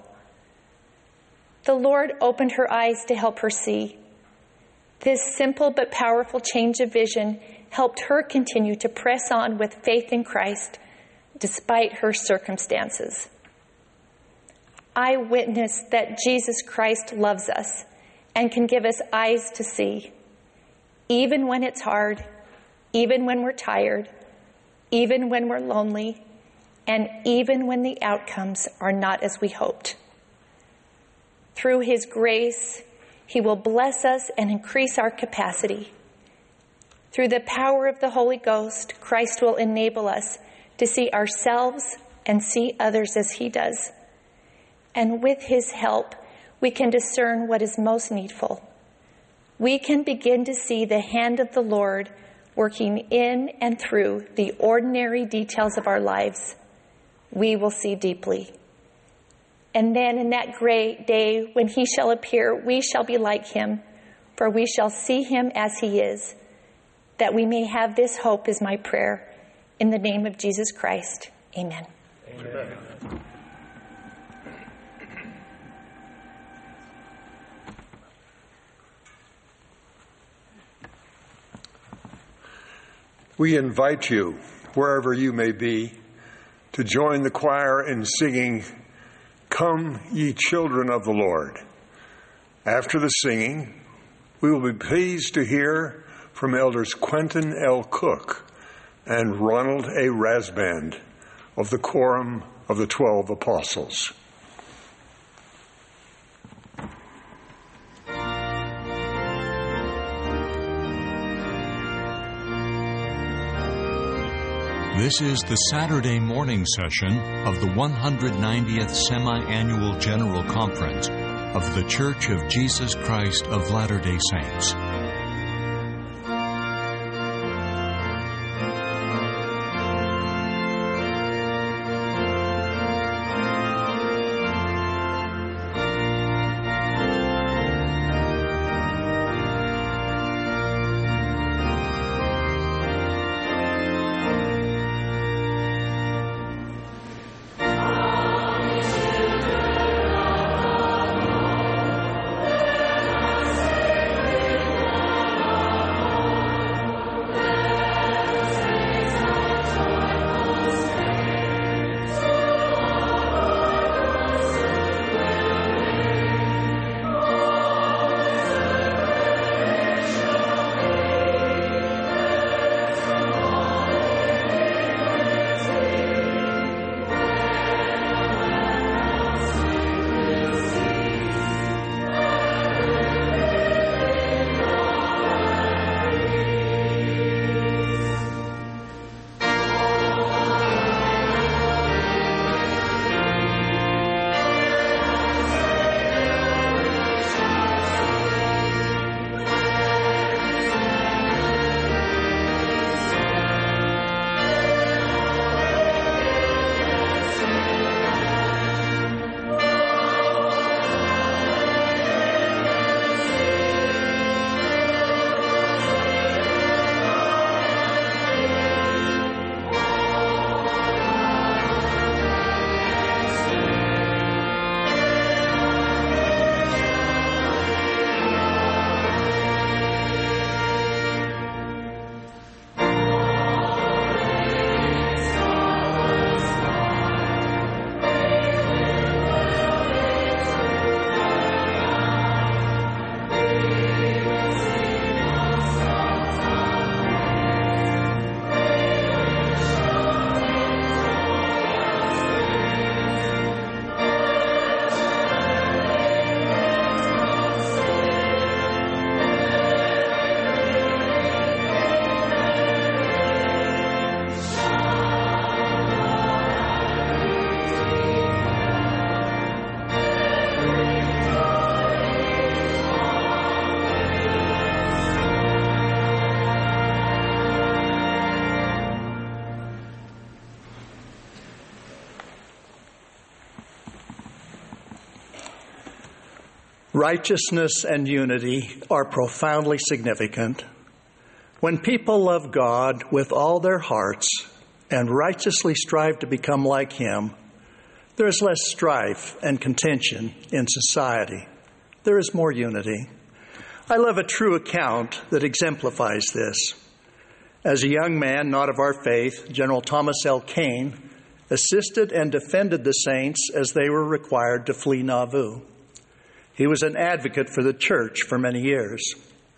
The Lord opened her eyes to help her see. This simple but powerful change of vision helped her continue to press on with faith in Christ despite her circumstances. I witnessed that Jesus Christ loves us and can give us eyes to see, even when it's hard, even when we're tired, even when we're lonely, and even when the outcomes are not as we hoped. Through His grace, He will bless us and increase our capacity. Through the power of the Holy Ghost, Christ will enable us to see ourselves and see others as he does. And with his help, we can discern what is most needful. We can begin to see the hand of the Lord working in and through the ordinary details of our lives. We will see deeply. And then in that great day when he shall appear, we shall be like him, for we shall see him as he is. That we may have this hope is my prayer. In the name of Jesus Christ, amen. Amen. We invite you, wherever you may be, to join the choir in singing, "Come, Ye Children of the Lord." After the singing, we will be pleased to hear from Elders Quentin L. Cook and Ronald A. Rasband of the Quorum of the Twelve Apostles. This is the Saturday morning session of the one hundred ninetieth Semi-Annual General Conference of The Church of Jesus Christ of Latter-day Saints. Righteousness and unity are profoundly significant. When people love God with all their hearts and righteously strive to become like Him, there is less strife and contention in society. There is more unity. I love a true account that exemplifies this. As a young man not of our faith, General Thomas L. Kane assisted and defended the saints as they were required to flee Nauvoo. He was an advocate for the church for many years.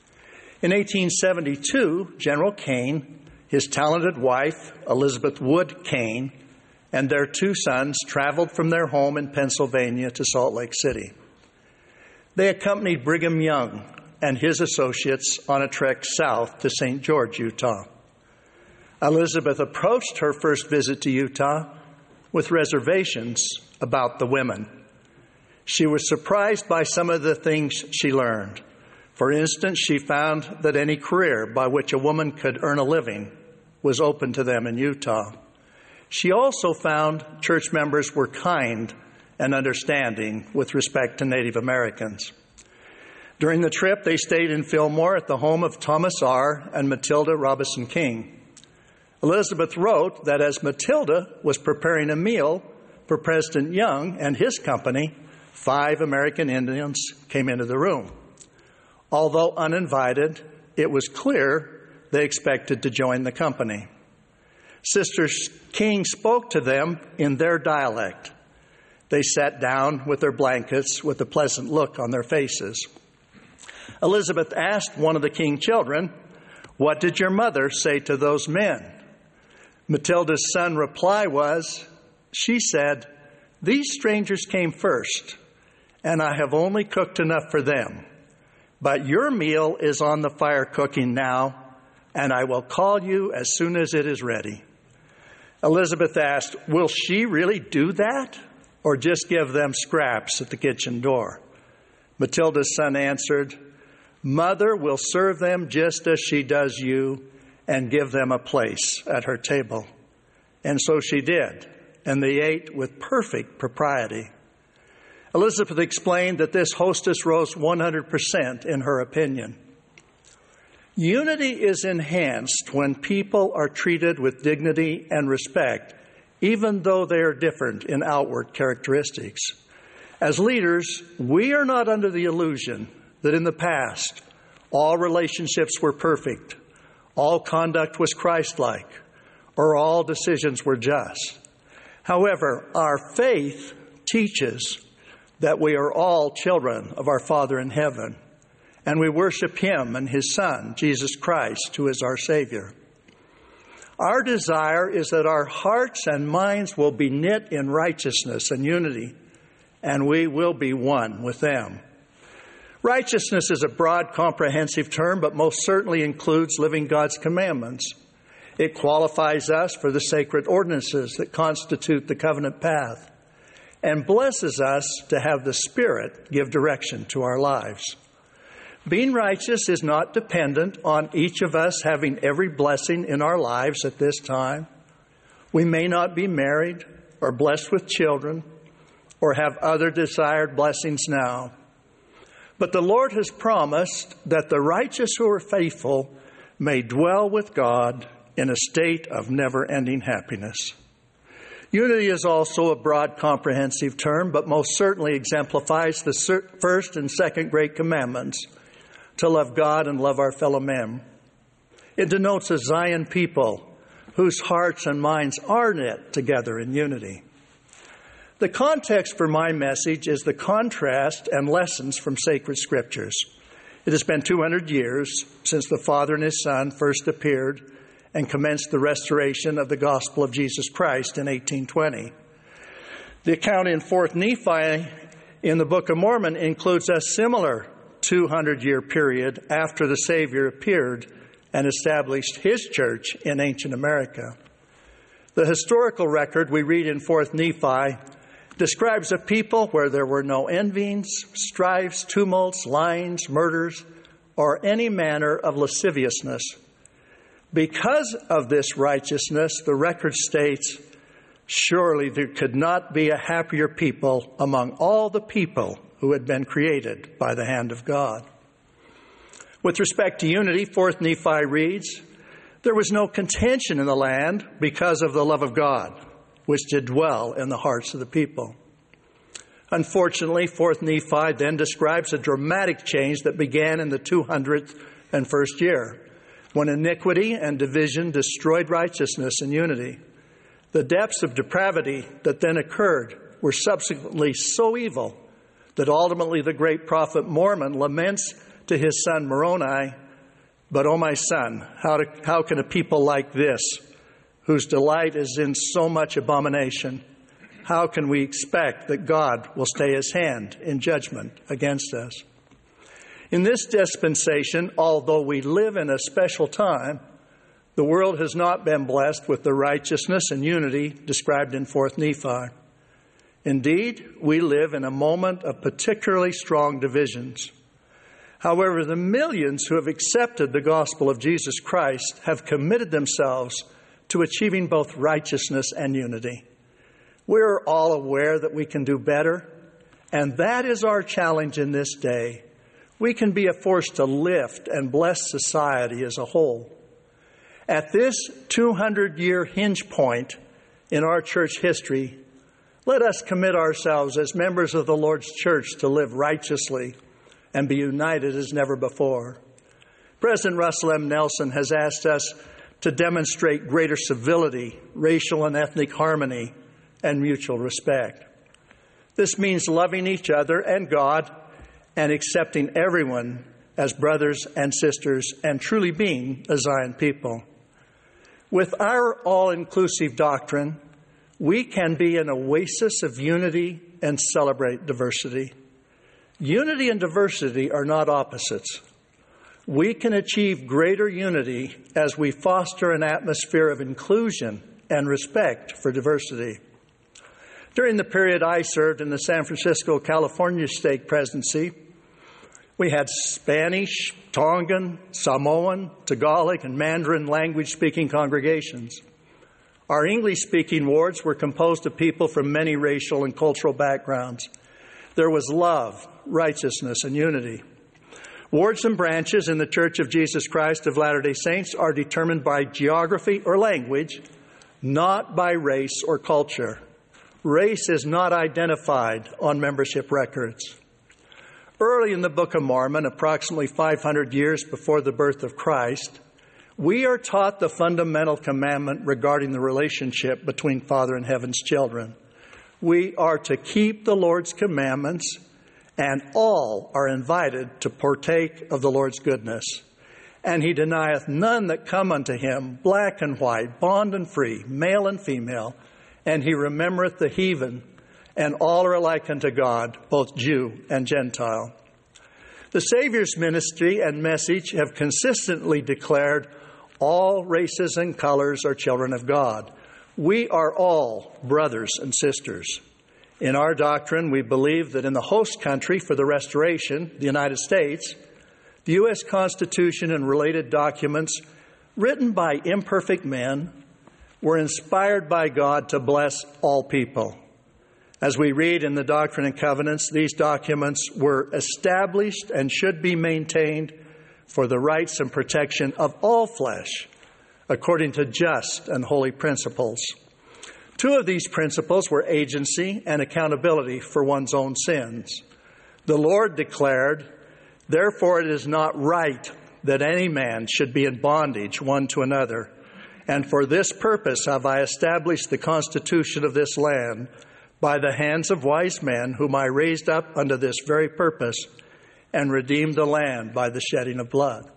In eighteen seventy-two, General Kane, his talented wife, Elizabeth Wood Kane, and their two sons traveled from their home in Pennsylvania to Salt Lake City. They accompanied Brigham Young and his associates on a trek south to Saint George, Utah. Elizabeth approached her first visit to Utah with reservations about the women. She was surprised by some of the things she learned. For instance, she found that any career by which a woman could earn a living was open to them in Utah. She also found church members were kind and understanding with respect to Native Americans. During the trip, they stayed in Fillmore at the home of Thomas R. and Matilda Robinson King. Elizabeth wrote that as Matilda was preparing a meal for President Young and his company, five American Indians came into the room. Although uninvited, it was clear they expected to join the company. Sister King spoke to them in their dialect. They sat down with their blankets with a pleasant look on their faces. Elizabeth asked one of the King children, "What did your mother say to those men?" Matilda's son reply was, she said, "These strangers came first, and I have only cooked enough for them. But your meal is on the fire cooking now, and I will call you as soon as it is ready." Elizabeth asked, "Will she really do that, or just give them scraps at the kitchen door?" Matilda's son answered, "Mother will serve them just as she does you, and give them a place at her table." And so she did, and they ate with perfect propriety. Elizabeth explained that this hostess rose one hundred percent in her opinion. Unity is enhanced when people are treated with dignity and respect, even though they are different in outward characteristics. As leaders, we are not under the illusion that in the past all relationships were perfect, all conduct was Christ-like, or all decisions were just. However, our faith teaches that we are all children of our Father in heaven, and we worship Him and His Son, Jesus Christ, who is our Savior. Our desire is that our hearts and minds will be knit in righteousness and unity, and we will be one with them. Righteousness is a broad, comprehensive term, but most certainly includes living God's commandments. It qualifies us for the sacred ordinances that constitute the covenant path, and blesses us to have the Spirit give direction to our lives. Being righteous is not dependent on each of us having every blessing in our lives at this time. We may not be married or blessed with children or have other desired blessings now. But the Lord has promised that the righteous who are faithful may dwell with God in a state of never-ending happiness. Unity is also a broad, comprehensive term, but most certainly exemplifies the first and second great commandments, to love God and love our fellow men. It denotes a Zion people whose hearts and minds are knit together in unity. The context for my message is the contrast and lessons from sacred scriptures. It has been two hundred years since the Father and His Son first appeared and commenced the restoration of the gospel of Jesus Christ in eighteen twenty. The account in Fourth Nephi in the Book of Mormon includes a similar two hundred year period after the Savior appeared and established His church in ancient America. The historical record we read in Fourth Nephi describes a people where there were no envyings, strifes, tumults, lyings, murders, or any manner of lasciviousness. Because of this righteousness, the record states, surely there could not be a happier people among all the people who had been created by the hand of God. With respect to unity, Fourth Nephi reads, there was no contention in the land because of the love of God, which did dwell in the hearts of the people. Unfortunately, Fourth Nephi then describes a dramatic change that began in the two hundredth and first year, when iniquity and division destroyed righteousness and unity. The depths of depravity that then occurred were subsequently so evil that ultimately the great prophet Mormon laments to his son Moroni, "But, O my son, how, to, how can a people like this, whose delight is in so much abomination, how can we expect that God will stay His hand in judgment against us?" In this dispensation, although we live in a special time, the world has not been blessed with the righteousness and unity described in Fourth Nephi. Indeed, we live in a moment of particularly strong divisions. However, the millions who have accepted the gospel of Jesus Christ have committed themselves to achieving both righteousness and unity. We're all aware that we can do better, and that is our challenge in this day. We can be a force to lift and bless society as a whole. At this two hundred year hinge point in our church history, let us commit ourselves as members of the Lord's church to live righteously and be united as never before. President Russell M. Nelson has asked us to demonstrate greater civility, racial and ethnic harmony, and mutual respect. This means loving each other and God and accepting everyone as brothers and sisters and truly being a Zion people. With our all-inclusive doctrine, we can be an oasis of unity and celebrate diversity. Unity and diversity are not opposites. We can achieve greater unity as we foster an atmosphere of inclusion and respect for diversity. During the period I served in the San Francisco, California Stake Presidency, we had Spanish, Tongan, Samoan, Tagalog, and Mandarin language-speaking congregations. Our English-speaking wards were composed of people from many racial and cultural backgrounds. There was love, righteousness, and unity. Wards and branches in the Church of Jesus Christ of Latter-day Saints are determined by geography or language, not by race or culture. Race is not identified on membership records. Early in the Book of Mormon, approximately five hundred years before the birth of Christ, we are taught the fundamental commandment regarding the relationship between Father and Heaven's children. We are to keep the Lord's commandments, and all are invited to partake of the Lord's goodness. And he denieth none that come unto him, black and white, bond and free, male and female, and he remembereth the heathen, and all are alike unto God, both Jew and Gentile. The Savior's ministry and message have consistently declared all races and colors are children of God. We are all brothers and sisters. In our doctrine, we believe that in the host country for the restoration, the United States, the U S Constitution and related documents written by imperfect men were inspired by God to bless all people. As we read in the Doctrine and Covenants, these documents were established and should be maintained for the rights and protection of all flesh, according to just and holy principles. Two of these principles were agency and accountability for one's own sins. The Lord declared, "Therefore it is not right that any man should be in bondage one to another. And for this purpose have I established the constitution of this land by the hands of wise men, whom I raised up unto this very purpose, and redeemed the land by the shedding of blood."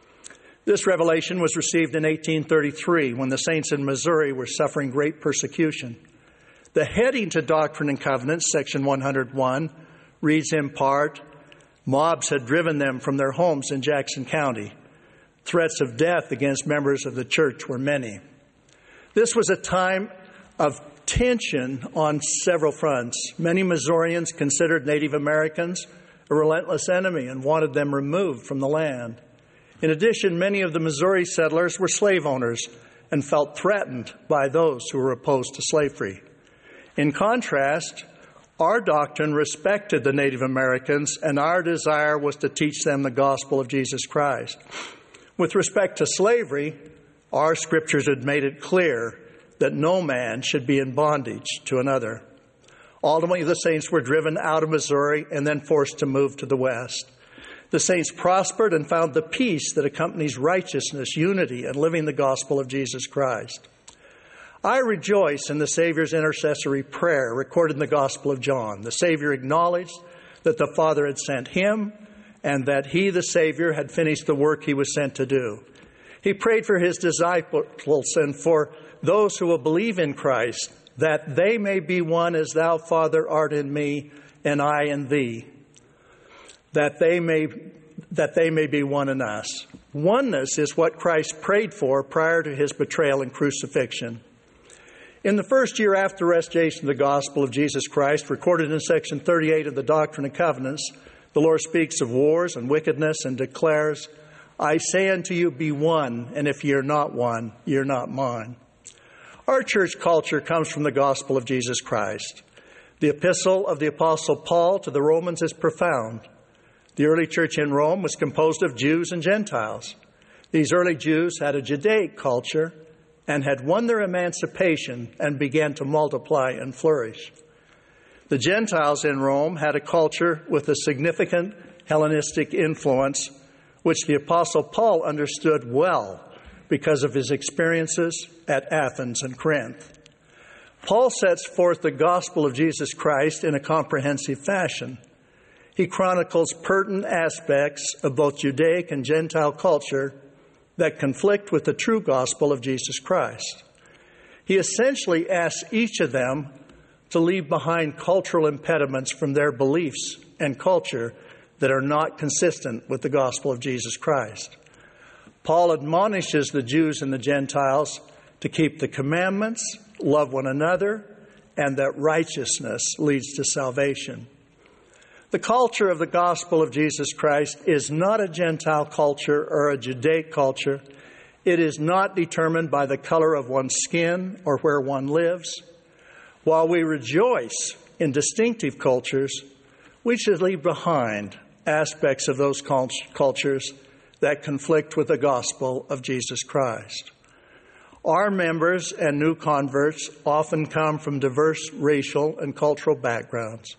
This revelation was received in eighteen thirty-three, when the saints in Missouri were suffering great persecution. The heading to Doctrine and Covenants, section one hundred one, reads in part, "Mobs had driven them from their homes in Jackson County. Threats of death against members of the church were many." This was a time of tension on several fronts. Many Missourians considered Native Americans a relentless enemy and wanted them removed from the land. In addition, many of the Missouri settlers were slave owners and felt threatened by those who were opposed to slavery. In contrast, our doctrine respected the Native Americans, and our desire was to teach them the gospel of Jesus Christ. With respect to slavery, our scriptures had made it clear that no man should be in bondage to another. Ultimately, the saints were driven out of Missouri and then forced to move to the west. The saints prospered and found the peace that accompanies righteousness, unity, and living the gospel of Jesus Christ. I rejoice in the Savior's intercessory prayer recorded in the Gospel of John. The Savior acknowledged that the Father had sent him and that he, the Savior, had finished the work he was sent to do. He prayed for his disciples and for those who will believe in Christ, that they may be one as thou, Father, art in me, and I in thee. That they may, that they may be one in us. Oneness is what Christ prayed for prior to his betrayal and crucifixion. In the first year after the restoration of the gospel of Jesus Christ, recorded in section thirty-eight of the Doctrine and Covenants, the Lord speaks of wars and wickedness and declares, I say unto you, be one, and if ye are not one, ye are not mine. Our church culture comes from the gospel of Jesus Christ. The epistle of the Apostle Paul to the Romans is profound. The early church in Rome was composed of Jews and Gentiles. These early Jews had a Judaic culture and had won their emancipation and began to multiply and flourish. The Gentiles in Rome had a culture with a significant Hellenistic influence, which the Apostle Paul understood well because of his experiences at Athens and Corinth. Paul sets forth the gospel of Jesus Christ in a comprehensive fashion. He chronicles pertinent aspects of both Judaic and Gentile culture that conflict with the true gospel of Jesus Christ. He essentially asks each of them to leave behind cultural impediments from their beliefs and culture that are not consistent with the gospel of Jesus Christ. Paul admonishes the Jews and the Gentiles to keep the commandments, love one another, and that righteousness leads to salvation. The culture of the gospel of Jesus Christ is not a Gentile culture or a Judaic culture. It is not determined by the color of one's skin or where one lives. While we rejoice in distinctive cultures, we should leave behind aspects of those cultures that conflict with the gospel of Jesus Christ. Our members and new converts often come from diverse racial and cultural backgrounds.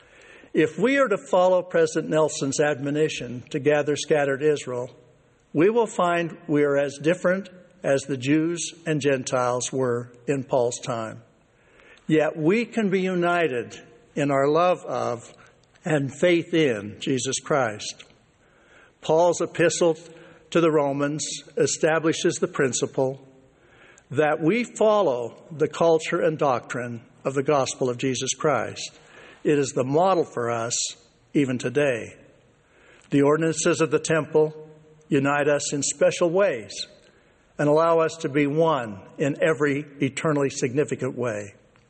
If we are to follow President Nelson's admonition to gather scattered Israel, we will find we are as different as the Jews and Gentiles were in Paul's time. Yet we can be united in our love of and faith in Jesus Christ. Paul's epistle to the Romans establishes the principle that we follow the culture and doctrine of the gospel of Jesus Christ. It is the model for us even today. The ordinances of the temple unite us in special ways and allow us to be one in every eternally significant way.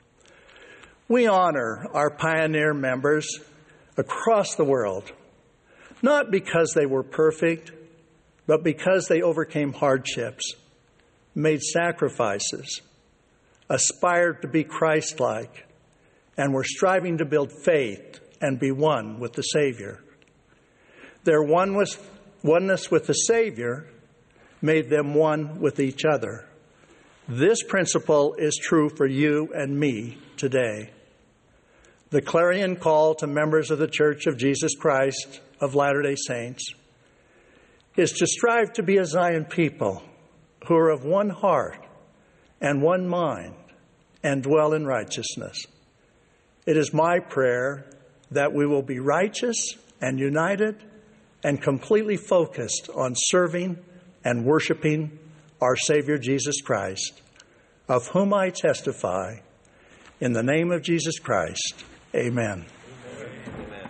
We honor our pioneer members across the world, not because they were perfect, but because they overcame hardships, made sacrifices, aspired to be Christ-like, and were striving to build faith and be one with the Savior. Their oneness, oneness with the Savior made them one with each other. This principle is true for you and me today. The clarion call to members of the Church of Jesus Christ of Latter-day Saints is to strive to be a Zion people who are of one heart and one mind and dwell in righteousness. It is my prayer that we will be righteous and united and completely focused on serving and worshiping our Savior Jesus Christ, of whom I testify. In the name of Jesus Christ, amen. Amen.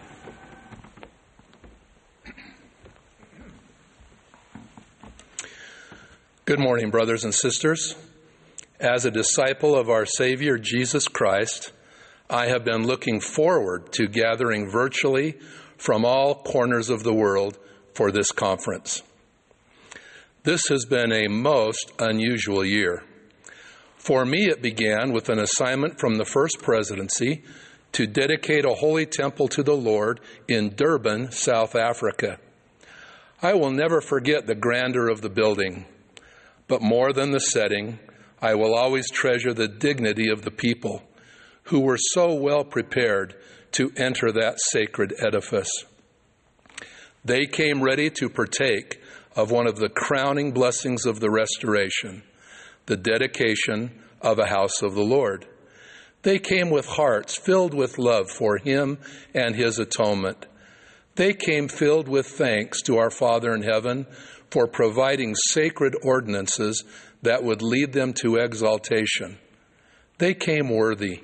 Good morning, brothers and sisters. As a disciple of our Savior Jesus Christ, I have been looking forward to gathering virtually from all corners of the world for this conference. This has been a most unusual year. For me, it began with an assignment from the First Presidency to dedicate a holy temple to the Lord in Durban, South Africa. I will never forget the grandeur of the building, but more than the setting, I will always treasure the dignity of the people who were so well prepared to enter that sacred edifice. They came ready to partake of one of the crowning blessings of the restoration, the dedication of a house of the Lord. They came with hearts filled with love for Him and His atonement. They came filled with thanks to our Father in heaven for providing sacred ordinances that would lead them to exaltation. They came worthy.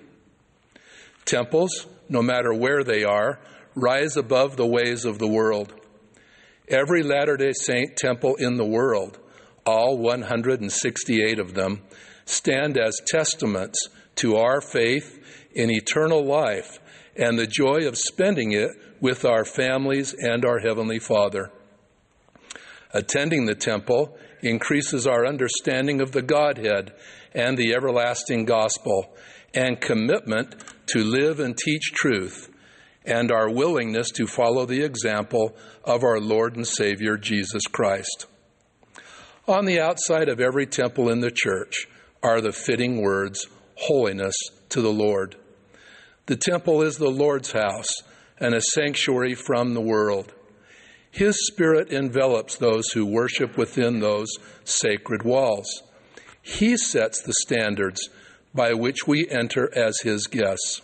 Temples, no matter where they are, rise above the ways of the world. Every Latter-day Saint temple in the world, all one hundred sixty-eight of them, stand as testaments to our faith in eternal life and the joy of spending it with our families and our Heavenly Father. Attending the temple increases our understanding of the Godhead and the everlasting gospel, and commitment to live and teach truth, and our willingness to follow the example of our Lord and Savior, Jesus Christ. On the outside of every temple in the church are the fitting words, holiness to the Lord. The temple is the Lord's house and a sanctuary from the world. His Spirit envelops those who worship within those sacred walls. He sets the standards by which we enter as His guests.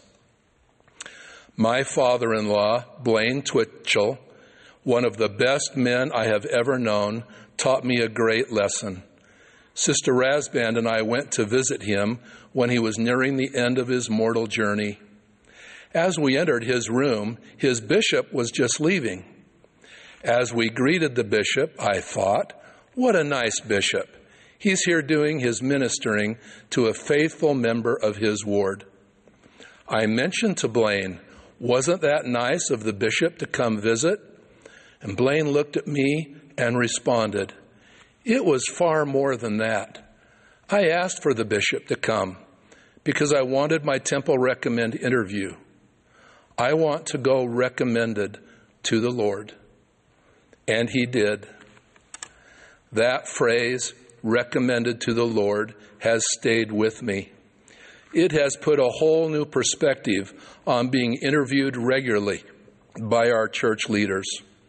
My father-in-law, Blaine Twitchell, one of the best men I have ever known, taught me a great lesson. Sister Rasband and I went to visit him when he was nearing the end of his mortal journey. As we entered his room, his bishop was just leaving. As we greeted the bishop, I thought, what a nice bishop. He's here doing his ministering to a faithful member of his ward. I mentioned to Blaine, wasn't that nice of the bishop to come visit? And Blaine looked at me and responded, it was far more than that. I asked for the bishop to come because I wanted my temple recommend interview. I want to go recommended to the Lord. And he did. That phrase, recommended to the Lord, has stayed with me. It has put a whole new perspective on being interviewed regularly by our church leaders.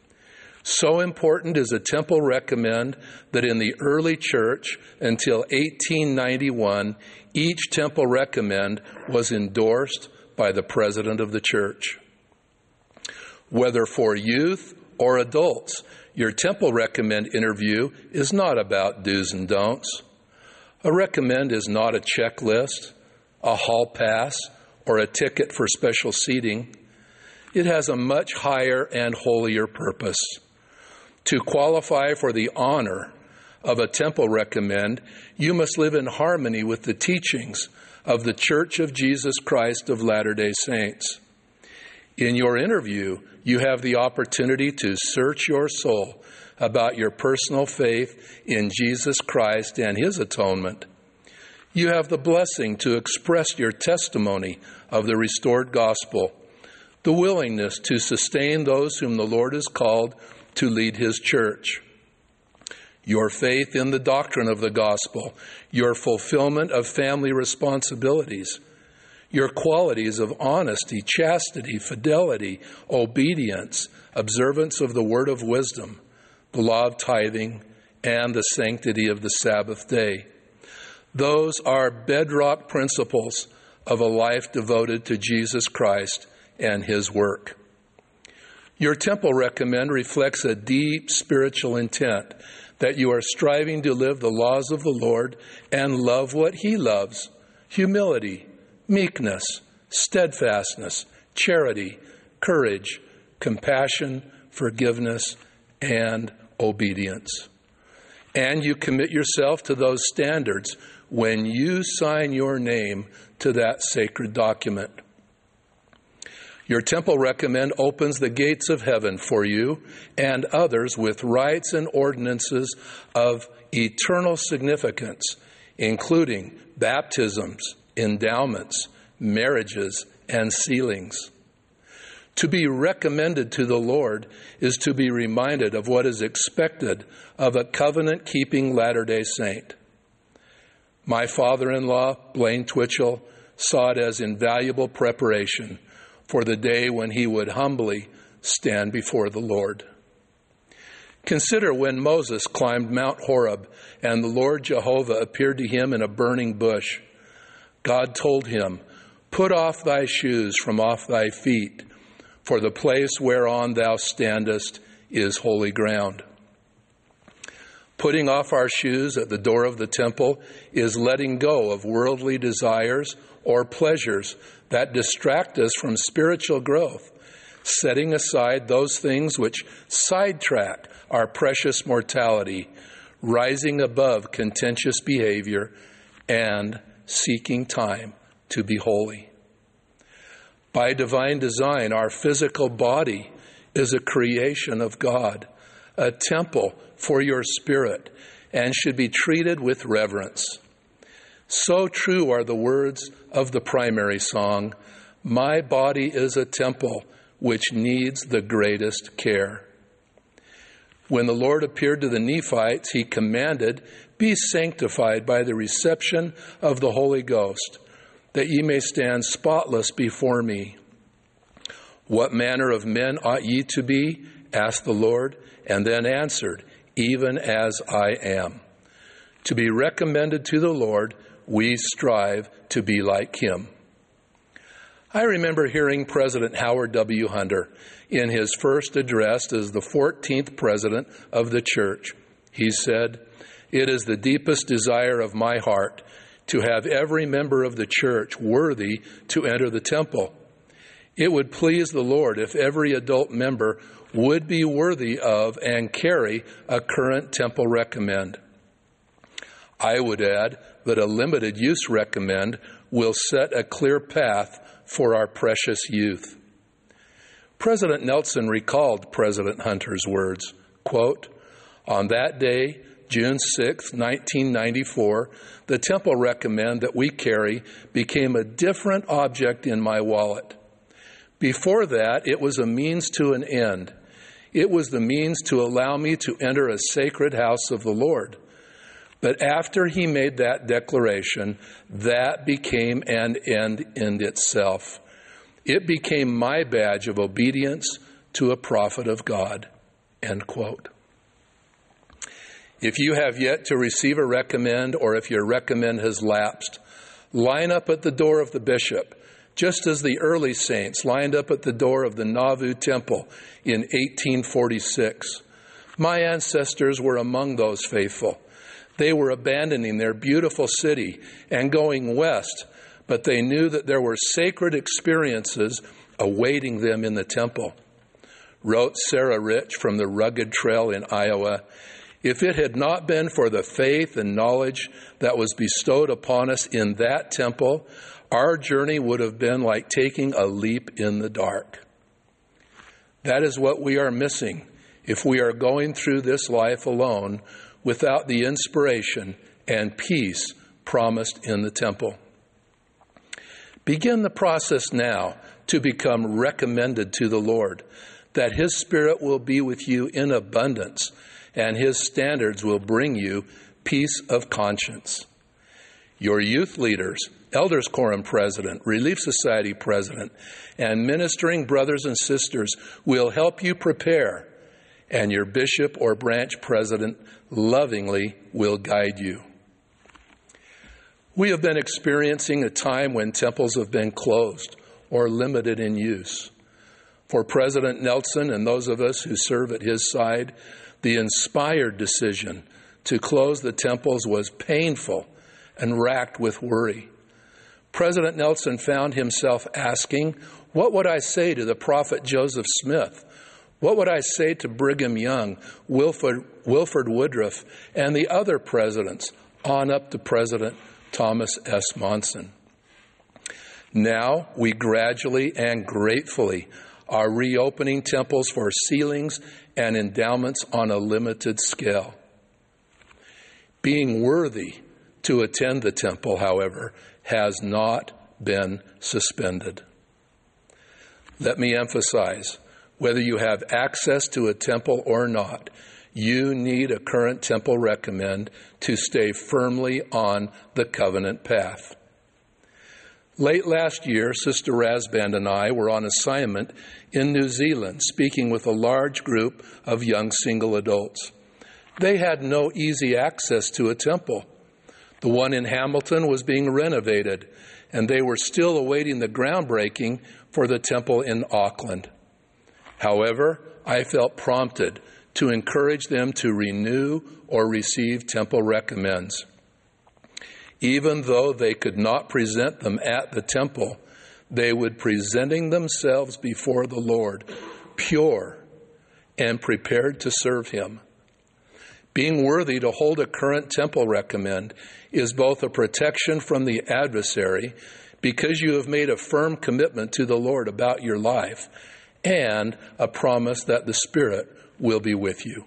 So important is a temple recommend that in the early church until eighteen ninety-one, each temple recommend was endorsed by the president of the church. Whether for youth or adults, your temple recommend interview is not about do's and don'ts. A recommend is not a checklist, a hall pass, or a ticket for special seating. It has a much higher and holier purpose. To qualify for the honor of a temple recommend, you must live in harmony with the teachings of the Church of Jesus Christ of Latter-day Saints. In your interview, you have the opportunity to search your soul about your personal faith in Jesus Christ and His atonement. You have the blessing to express your testimony of the restored gospel, the willingness to sustain those whom the Lord has called to lead His church, your faith in the doctrine of the gospel, your fulfillment of family responsibilities, your qualities of honesty, chastity, fidelity, obedience, observance of the word of wisdom, the law of tithing, and the sanctity of the Sabbath day. Those are bedrock principles of a life devoted to Jesus Christ and His work. Your temple recommend reflects a deep spiritual intent that you are striving to live the laws of the Lord and love what He loves: humility, meekness, steadfastness, charity, courage, compassion, forgiveness, and obedience. And you commit yourself to those standards when you sign your name to that sacred document. Your temple recommend opens the gates of heaven for you and others with rites and ordinances of eternal significance, including baptisms, endowments, marriages, and sealings. To be recommended to the Lord is to be reminded of what is expected of a covenant-keeping Latter-day Saint. My father-in-law, Blaine Twitchell, saw it as invaluable preparation for the day when he would humbly stand before the Lord. Consider when Moses climbed Mount Horeb and the Lord Jehovah appeared to him in a burning bush. God told him, "Put off thy shoes from off thy feet, for the place whereon thou standest is holy ground." Putting off our shoes at the door of the temple is letting go of worldly desires or pleasures that distract us from spiritual growth, setting aside those things which sidetrack our precious mortality, rising above contentious behavior, and seeking time to be holy. By divine design, our physical body is a creation of God, a temple for your spirit, and should be treated with reverence. So true are the words of the primary song, "My body is a temple which needs the greatest care." When the Lord appeared to the Nephites, he commanded, "Be sanctified by the reception of the Holy Ghost, that ye may stand spotless before me." "What manner of men ought ye to be?" asked the Lord, and then answered, "Even as I am." To be recommended to the Lord, we strive to be like him. I remember hearing President Howard W. Hunter in his first address as the fourteenth president of the church. He said, "It is the deepest desire of my heart to have every member of the church worthy to enter the temple. It would please the Lord if every adult member would be worthy of and carry a current temple recommend. I would add that a limited use recommend will set a clear path for our precious youth." President Nelson recalled President Hunter's words, quote, "On that day, June sixth, nineteen ninety-four, the temple recommend that we carry became a different object in my wallet. Before that, it was a means to an end. It was the means to allow me to enter a sacred house of the Lord. But after he made that declaration, that became an end in itself. It became my badge of obedience to a prophet of God." End quote. If you have yet to receive a recommend, or if your recommend has lapsed, line up at the door of the bishop, just as the early saints lined up at the door of the Nauvoo Temple in eighteen forty-six. My ancestors were among those faithful. They were abandoning their beautiful city and going west, but they knew that there were sacred experiences awaiting them in the temple. Wrote Sarah Rich from the Rugged Trail in Iowa, "If it had not been for the faith and knowledge that was bestowed upon us in that temple, our journey would have been like taking a leap in the dark." That is what we are missing if we are going through this life alone without the inspiration and peace promised in the temple. Begin the process now to become recommended to the Lord, that his Spirit will be with you in abundance, and his standards will bring you peace of conscience. Your youth leaders, Elders Quorum President, Relief Society President, and ministering brothers and sisters will help you prepare, and your bishop or branch president lovingly will guide you. We have been experiencing a time when temples have been closed or limited in use. For President Nelson and those of us who serve at his side, the inspired decision to close the temples was painful and racked with worry. President Nelson found himself asking, what would I say to the prophet Joseph Smith? What would I say to Brigham Young, Wilford, Wilford Woodruff, and the other presidents, on up to President Thomas S. Monson? Now we gradually and gratefully are reopening temples for sealings and endowments on a limited scale. Being worthy to attend the temple, however, has not been suspended. Let me emphasize, whether you have access to a temple or not, you need a current temple recommend to stay firmly on the covenant path. Late last year, Sister Rasband and I were on assignment in New Zealand, speaking with a large group of young single adults. They had no easy access to a temple. The one in Hamilton was being renovated, and they were still awaiting the groundbreaking for the temple in Auckland. However, I felt prompted to encourage them to renew or receive temple recommends. Even though they could not present them at the temple, they would presenting themselves before the Lord, pure and prepared to serve him. Being worthy to hold a current temple recommend is both a protection from the adversary, because you have made a firm commitment to the Lord about your life, and a promise that the Spirit will be with you.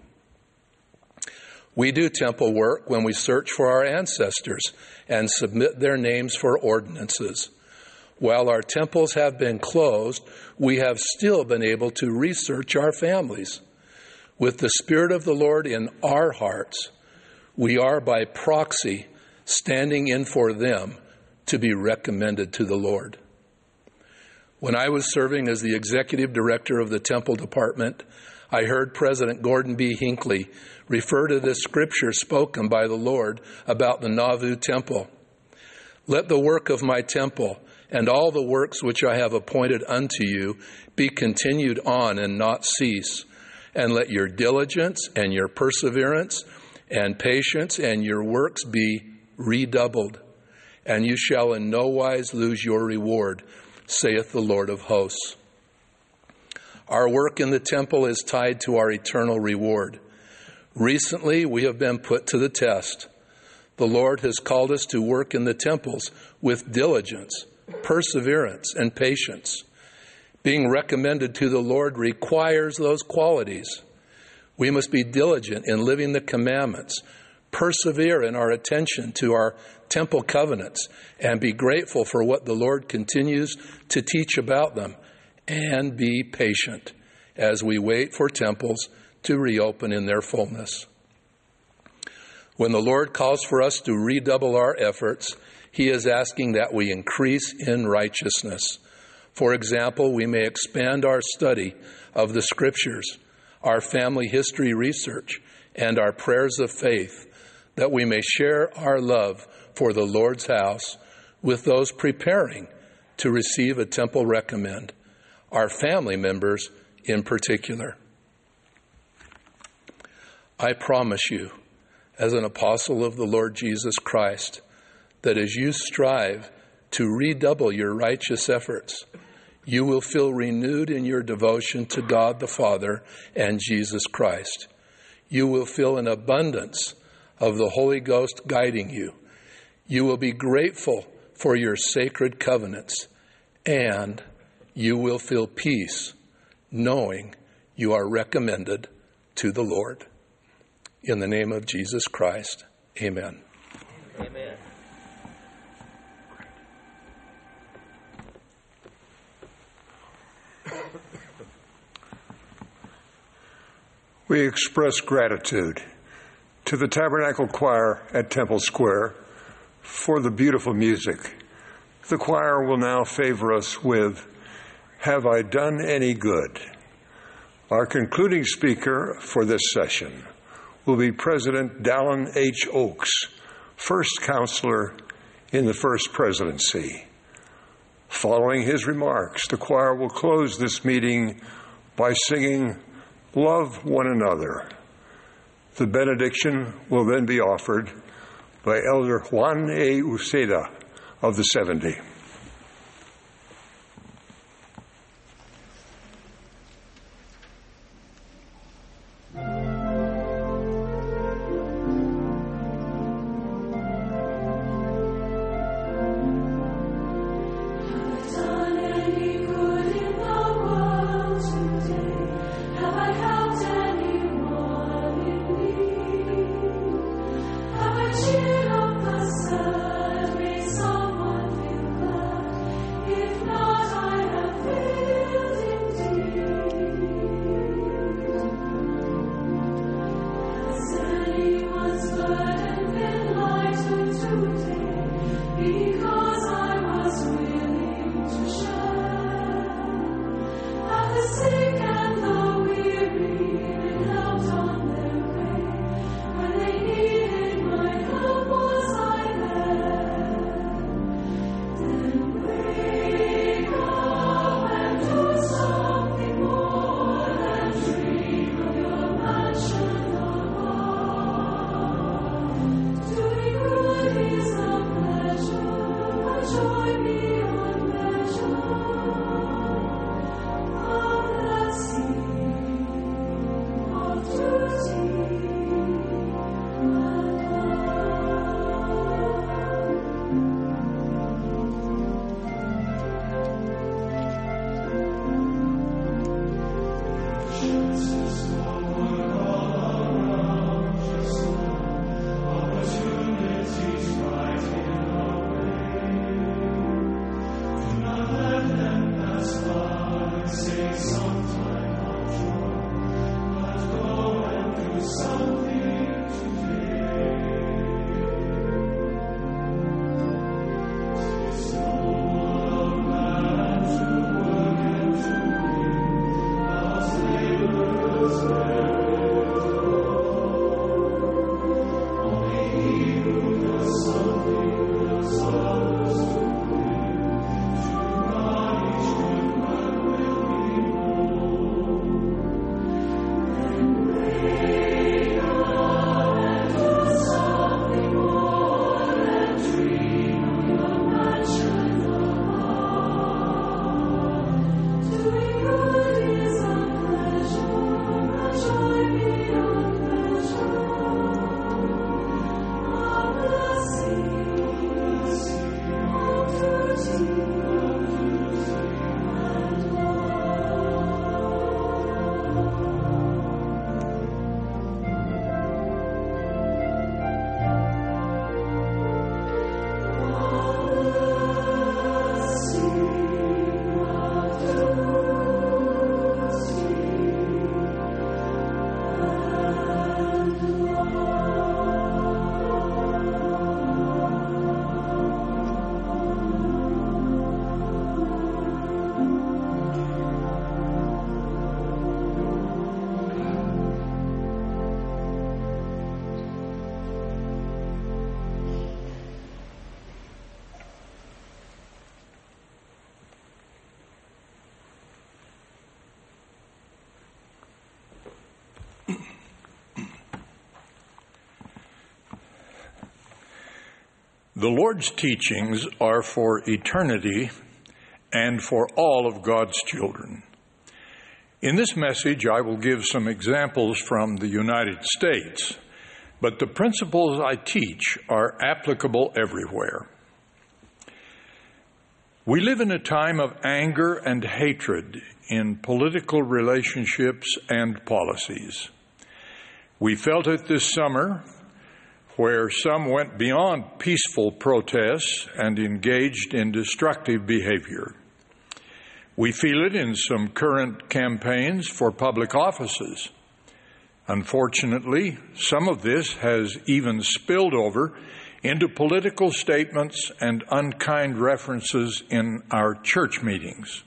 We do temple work when we search for our ancestors and submit their names for ordinances. While our temples have been closed, we have still been able to research our families. With the Spirit of the Lord in our hearts, we are by proxy standing in for them to be recommended to the Lord. When I was serving as the executive director of the temple department, I heard President Gordon B. Hinckley refer to this scripture spoken by the Lord about the Nauvoo temple. Let the work of my temple and all the works which I have appointed unto you be continued on and not cease. And let your diligence and your perseverance and patience and your works be redoubled. And you shall in no wise lose your reward, saith the Lord of hosts. Our work in the temple is tied to our eternal reward. Recently, we have been put to the test. The Lord has called us to work in the temples with diligence, perseverance, and patience. Being recommended to the Lord requires those qualities. We must be diligent in living the commandments, persevere in our attention to our temple covenants, and be grateful for what the Lord continues to teach about them, and be patient as we wait for temples to reopen in their fullness. When the Lord calls for us to redouble our efforts, he is asking that we increase in righteousness. For example, we may expand our study of the Scriptures, our family history research, and our prayers of faith, that we may share our love for the Lord's house with those preparing to receive a temple recommend, our family members in particular. I promise you, as an apostle of the Lord Jesus Christ, that as you strive to redouble your righteous efforts, you will feel renewed in your devotion to God the Father and Jesus Christ. You will feel an abundance of the Holy Ghost guiding you. You will be grateful for your sacred covenants, and you will feel peace knowing you are recommended to the Lord. In the name of Jesus Christ, amen. Amen. We express gratitude to the Tabernacle Choir at Temple Square for the beautiful music. The choir will now favor us with "Have I Done Any Good?" Our concluding speaker for this session will be President Dallin H. Oaks, first counselor in the First Presidency. Following his remarks, the choir will close this meeting by singing "Love One Another." The benediction will then be offered by Elder Juan A. Uceda of the seventy. Cheer up the sun, may someone feel The Lord's teachings are for eternity and for all of God's children. In this message, I will give some examples from the United States, but the principles I teach are applicable everywhere. We live in a time of anger and hatred in political relationships and policies. We felt it this summer, where some went beyond peaceful protests and engaged in destructive behavior. We feel it in some current campaigns for public offices. Unfortunately, some of this has even spilled over into political statements and unkind references in our church meetings.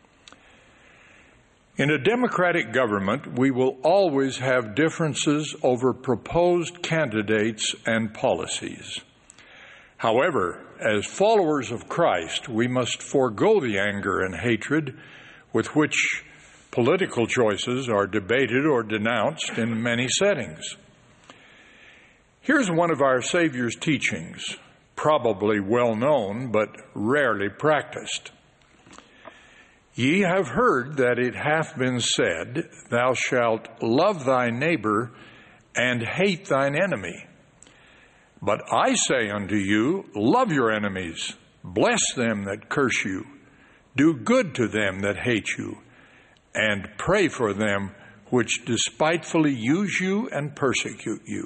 In a democratic government, we will always have differences over proposed candidates and policies. However, as followers of Christ, we must forego the anger and hatred with which political choices are debated or denounced in many settings. Here's one of our Savior's teachings, probably well known but rarely practiced. Ye have heard that it hath been said, Thou shalt love thy neighbor and hate thine enemy. But I say unto you, love your enemies, bless them that curse you, do good to them that hate you, and pray for them which despitefully use you and persecute you.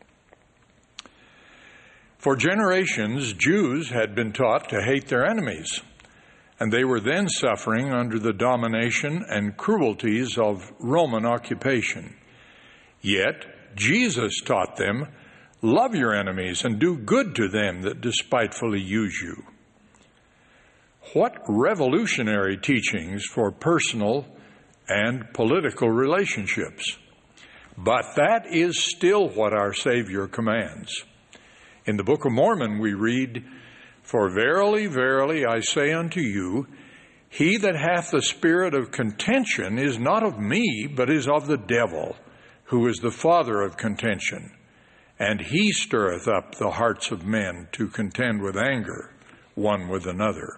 For generations, Jews had been taught to hate their enemies, and they were then suffering under the domination and cruelties of Roman occupation. Yet, Jesus taught them, love your enemies and do good to them that despitefully use you. What revolutionary teachings for personal and political relationships. But that is still what our Savior commands. In the Book of Mormon, we read, For verily, verily, I say unto you, he that hath the spirit of contention is not of me, but is of the devil, who is the father of contention. And he stirreth up the hearts of men to contend with anger, one with another.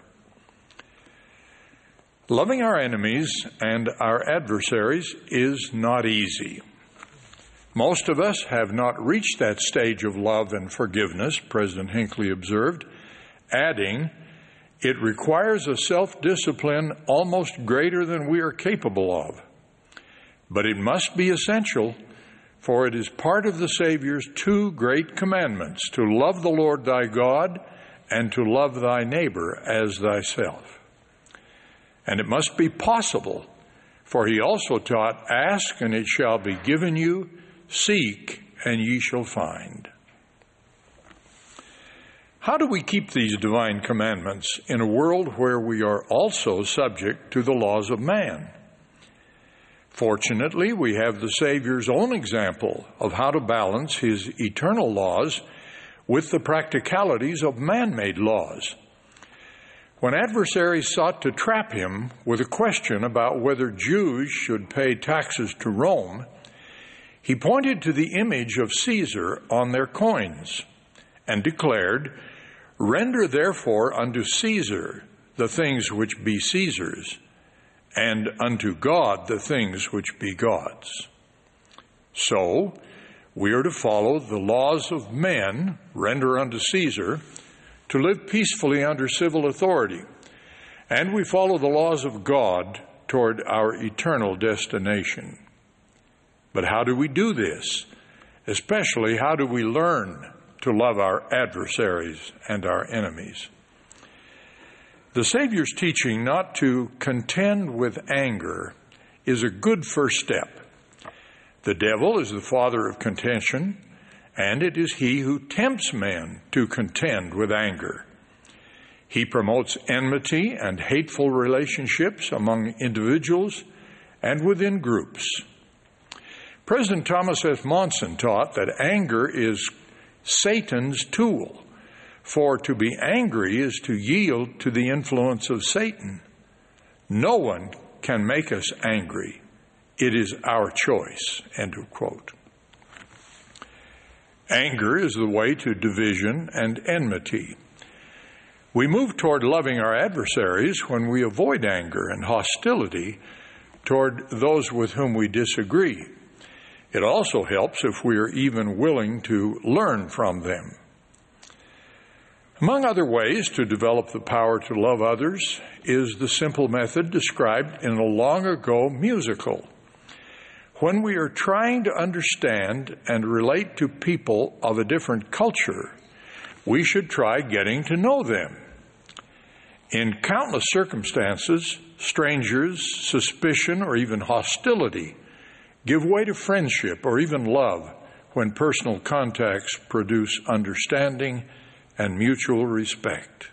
Loving our enemies and our adversaries is not easy. Most of us have not reached that stage of love and forgiveness, President Hinckley observed, adding, it requires a self-discipline almost greater than we are capable of. but it must be essential, for it is part of the Savior's two great commandments, to love the Lord thy God and to love thy neighbor as thyself. And it must be possible, for he also taught, ask and it shall be given you, seek and ye shall find. How do we keep these divine commandments in a world where we are also subject to the laws of man? Fortunately, we have the Savior's own example of how to balance his eternal laws with the practicalities of man-made laws. When adversaries sought to trap him with a question about whether Jews should pay taxes to Rome, he pointed to the image of Caesar on their coins and declared, "Render therefore unto Caesar the things which be Caesar's, and unto God the things which be God's." So, we are to follow the laws of men, render unto Caesar, to live peacefully under civil authority, and we follow the laws of God toward our eternal destination. But how do we do this? Especially, how do we learn to love our adversaries and our enemies? The Savior's teaching not to contend with anger is a good first step. The devil is the father of contention, and it is he who tempts men to contend with anger. He promotes enmity and hateful relationships among individuals and within groups. President Thomas S. Monson taught that anger is Satan's tool. For to be angry is to yield to the influence of Satan. No one can make us angry. It is our choice. End of quote. Anger is the way to division and enmity. We move toward loving our adversaries when we avoid anger and hostility toward those with whom we disagree. It also helps if we are even willing to learn from them. Among other ways to develop the power to love others is the simple method described in a long ago musical. When we are trying to understand and relate to people of a different culture, we should try getting to know them. In countless circumstances, strangers, suspicion, or even hostility give way to friendship or even love when personal contacts produce understanding and mutual respect.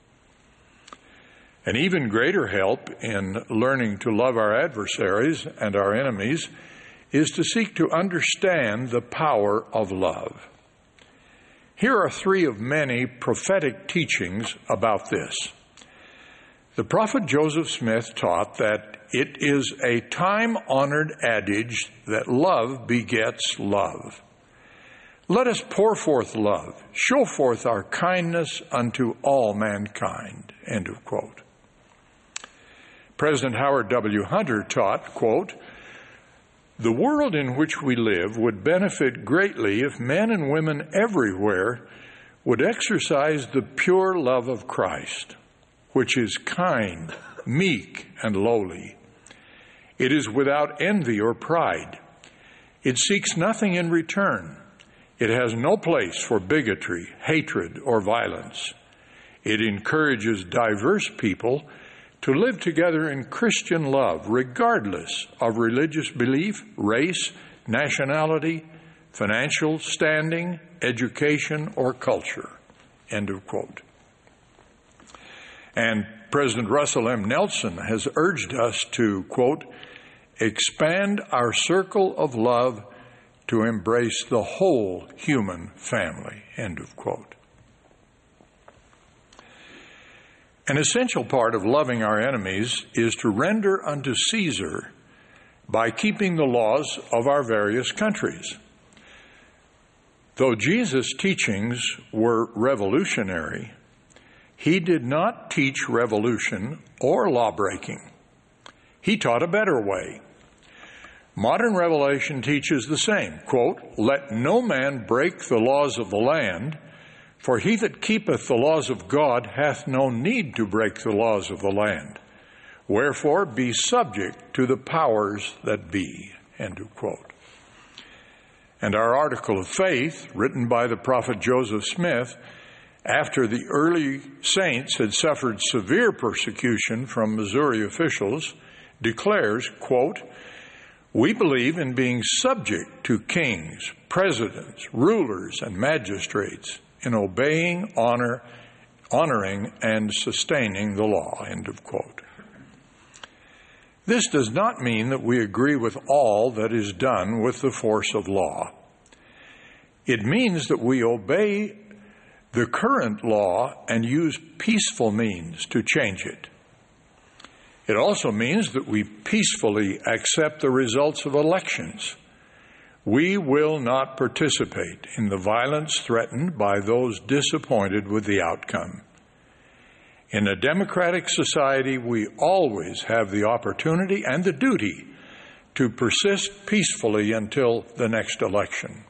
An even greater help in learning to love our adversaries and our enemies is to seek to understand the power of love. Here are three of many prophetic teachings about this. The prophet Joseph Smith taught that it is a time-honored adage that love begets love. Let us pour forth love, show forth our kindness unto all mankind. End of quote. President Howard W. Hunter taught, quote, "The world in which we live would benefit greatly if men and women everywhere would exercise the pure love of Christ, which is kind, meek, and lowly. It is without envy or pride. It seeks nothing in return. It has no place for bigotry, hatred, or violence. It encourages diverse people to live together in Christian love, regardless of religious belief, race, nationality, financial standing, education, or culture." End of quote. And President Russell M. Nelson has urged us to, quote, "expand our circle of love to embrace the whole human family." End of quote. An essential part of loving our enemies is to render unto Caesar by keeping the laws of our various countries. Though Jesus' teachings were revolutionary, he did not teach revolution or lawbreaking. He taught a better way. Modern revelation teaches the same, quote, "Let no man break the laws of the land, for he that keepeth the laws of God hath no need to break the laws of the land. Wherefore be subject to the powers that be." end of quote. And our article of faith, written by the prophet Joseph Smith, after the early saints had suffered severe persecution from Missouri officials, declares, quote, "We believe in being subject to kings, presidents, rulers, and magistrates, in obeying, honor, honoring, and sustaining the law," end of quote. This does not mean that we agree with all that is done with the force of law. It means that we obey the current law and use peaceful means to change it. It also means that we peacefully accept the results of elections. We will not participate in the violence threatened by those disappointed with the outcome. In a democratic society, we always have the opportunity and the duty to persist peacefully until the next election.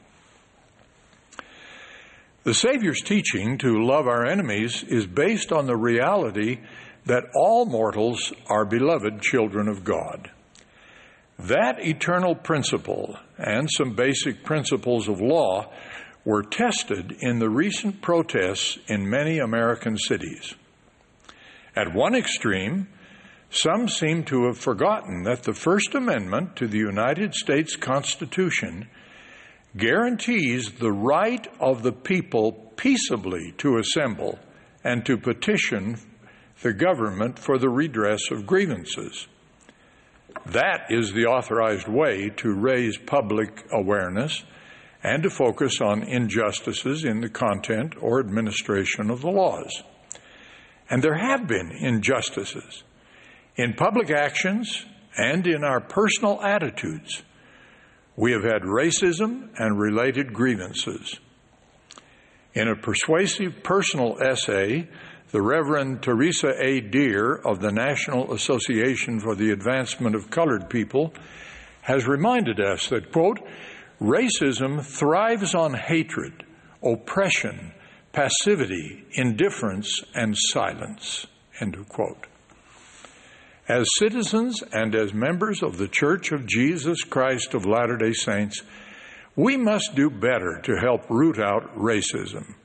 The Savior's teaching to love our enemies is based on the reality that all mortals are beloved children of God. That eternal principle and some basic principles of law were tested in the recent protests in many American cities. At one extreme, some seem to have forgotten that the First Amendment to the United States Constitution guarantees the right of the people peaceably to assemble and to petition the government for the redress of grievances. That is the authorized way to raise public awareness and to focus on injustices in the content or administration of the laws. And there have been injustices in public actions and in our personal attitudes. We have had racism and related grievances. In a persuasive personal essay, the Reverend Teresa A. Deer of the National Association for the Advancement of Colored People has reminded us that, quote, "Racism thrives on hatred, oppression, passivity, indifference, and silence," end of quote. As citizens and as members of the Church of Jesus Christ of Latter-day Saints, we must do better to help root out racism.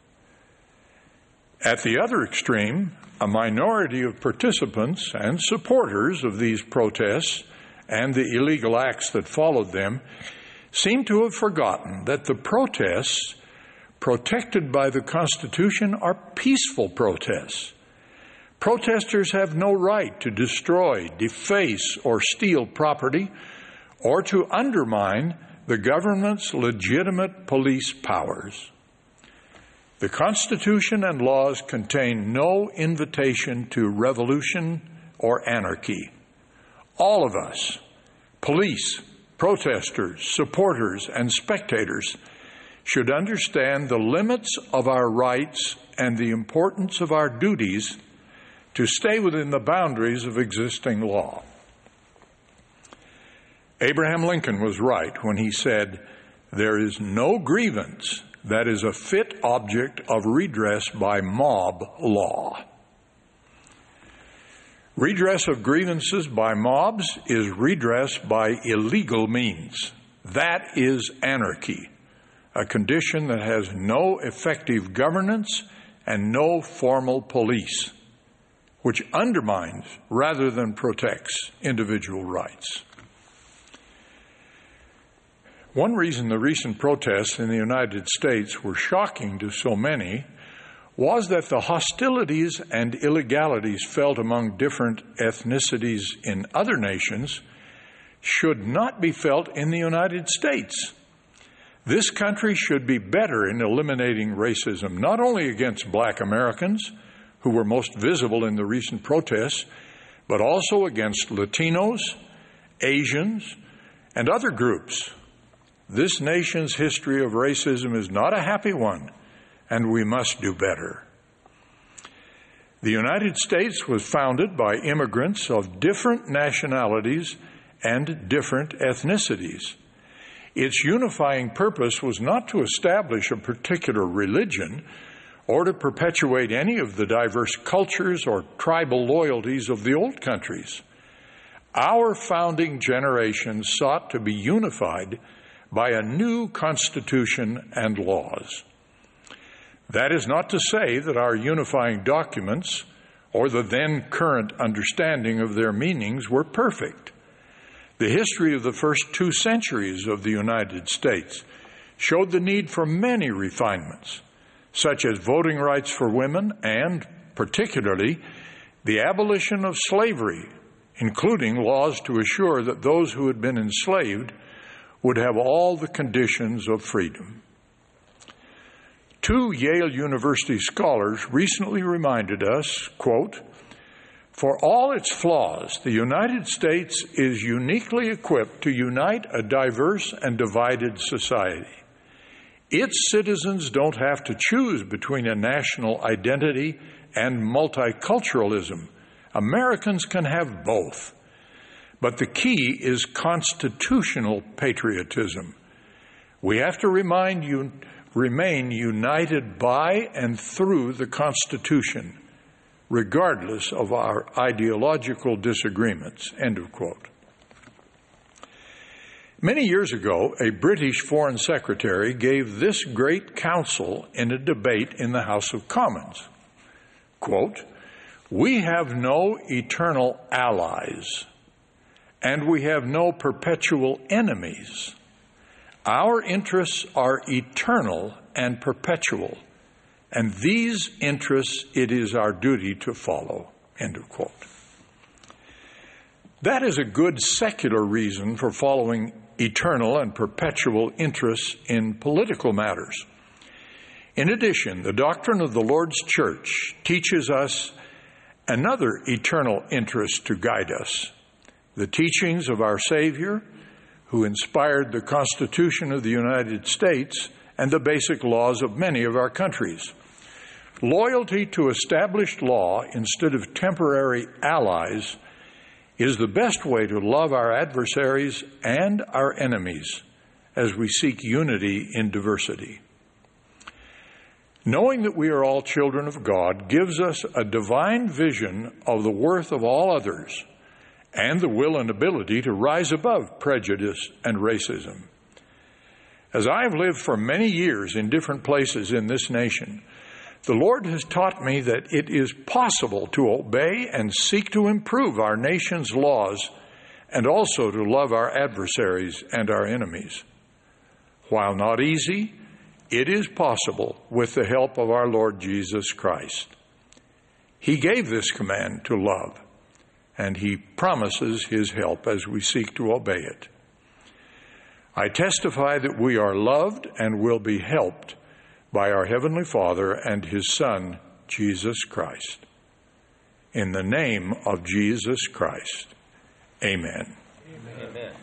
At the other extreme, a minority of participants and supporters of these protests and the illegal acts that followed them seem to have forgotten that the protests protected by the Constitution are peaceful protests. Protesters have no right to destroy, deface, or steal property, or to undermine the government's legitimate police powers. The Constitution and laws contain no invitation to revolution or anarchy. All of us, police, protesters, supporters, and spectators, should understand the limits of our rights and the importance of our duties to stay within the boundaries of existing law. Abraham Lincoln was right when he said, "There is no grievance that is a fit object of redress by mob law." Redress of grievances by mobs is redress by illegal means. That is anarchy, a condition that has no effective governance and no formal police, which undermines rather than protects individual rights. One reason the recent protests in the United States were shocking to so many was that the hostilities and illegalities felt among different ethnicities in other nations should not be felt in the United States. This country should be better in eliminating racism, not only against black Americans, who were most visible in the recent protests, but also against Latinos, Asians, and other groups. This nation's history of racism is not a happy one, and we must do better. The United States was founded by immigrants of different nationalities and different ethnicities. Its unifying purpose was not to establish a particular religion or to perpetuate any of the diverse cultures or tribal loyalties of the old countries. our founding generation sought to be unified by a new constitution and laws. That is not to say that our unifying documents or the then current understanding of their meanings were perfect. The history of the first two centuries of the United States showed the need for many refinements, such as voting rights for women and, particularly, the abolition of slavery, including laws to assure that those who had been enslaved would have all the conditions of freedom. Two Yale University scholars recently reminded us, quote, "For all its flaws, the United States is uniquely equipped to unite a diverse and divided society. Its citizens don't have to choose between a national identity and multiculturalism. Americans can have both. But the key is constitutional patriotism. We have to remind you, remain united by and through the Constitution, regardless of our ideological disagreements," end of quote. Many years ago, a British Foreign Secretary gave this great counsel in a debate in the House of Commons. Quote, "We have no eternal allies, and we have no perpetual enemies. Our interests are eternal and perpetual, and these interests it is our duty to follow," end of quote. That is a good secular reason for following eternal and perpetual interests in political matters. In addition, the doctrine of the Lord's Church teaches us another eternal interest to guide us: the teachings of our Savior, who inspired the Constitution of the United States and the basic laws of many of our countries. Loyalty to established law instead of temporary allies is the best way to love our adversaries and our enemies as we seek unity in diversity. Knowing that we are all children of God gives us a divine vision of the worth of all others and the will and ability to rise above prejudice and racism. As I have lived for many years in different places in this nation, the Lord has taught me that it is possible to obey and seek to improve our nation's laws and also to love our adversaries and our enemies. While not easy, it is possible with the help of our Lord Jesus Christ. He gave this command to love, and He promises His help as we seek to obey it. I testify that we are loved and will be helped by our Heavenly Father and His Son, Jesus Christ. In the name of Jesus Christ, amen. Amen.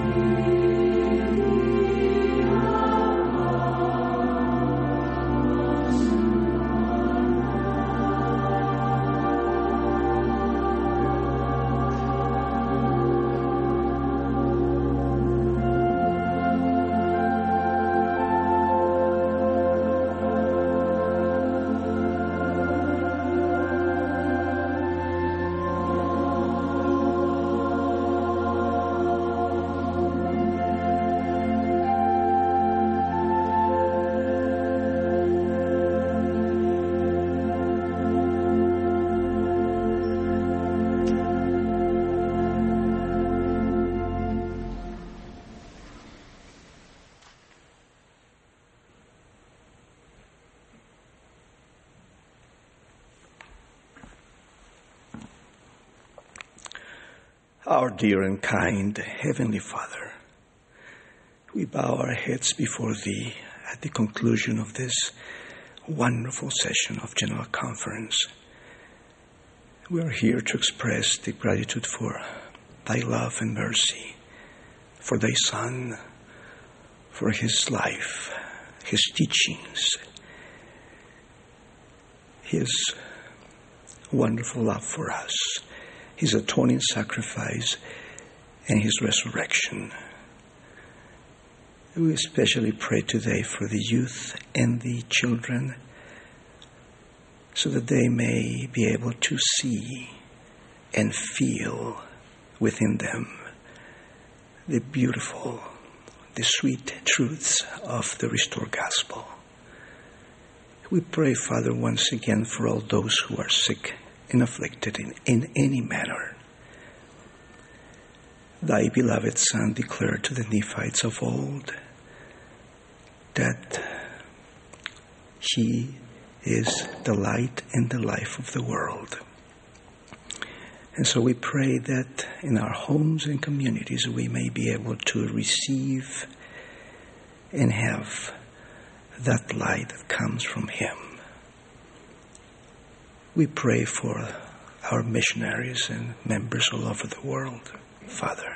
Our dear and kind Heavenly Father, we bow our heads before Thee at the conclusion of this wonderful session of General Conference. We are here to express the gratitude for Thy love and mercy, for Thy Son, for His life, His teachings, His wonderful love for us, His atoning sacrifice, and His resurrection. We especially pray today for the youth and the children, so that they may be able to see and feel within them the beautiful, the sweet truths of the restored gospel. We pray, Father, once again for all those who are sick and afflicted in, in any manner. Thy beloved Son declared to the Nephites of old that He is the light and the life of the world. And so we pray that in our homes and communities we may be able to receive and have that light that comes from Him. We pray for our missionaries and members all over the world, Father.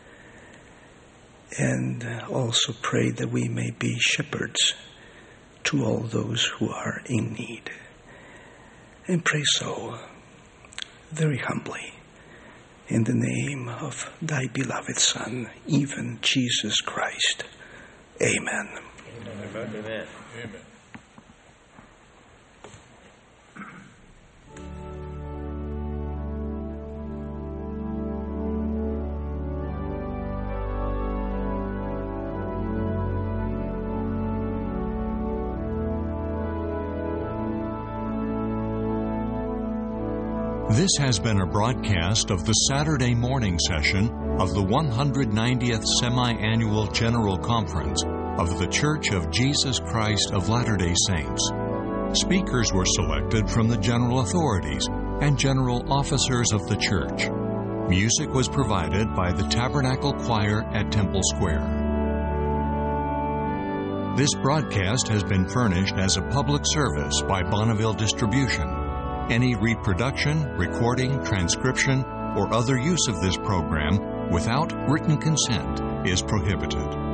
And also pray that we may be shepherds to all those who are in need. And pray so very humbly in the name of Thy beloved Son, even Jesus Christ. Amen. Amen. Amen. Amen. This has been a broadcast of the Saturday morning session of the one hundred ninetieth Semi-Annual General Conference of the Church of Jesus Christ of Latter-day Saints. Speakers were selected from the general authorities and general officers of the church. Music was provided by the Tabernacle Choir at Temple Square. This broadcast has been furnished as a public service by Bonneville Distribution. Any reproduction, recording, transcription, or other use of this program without written consent is prohibited.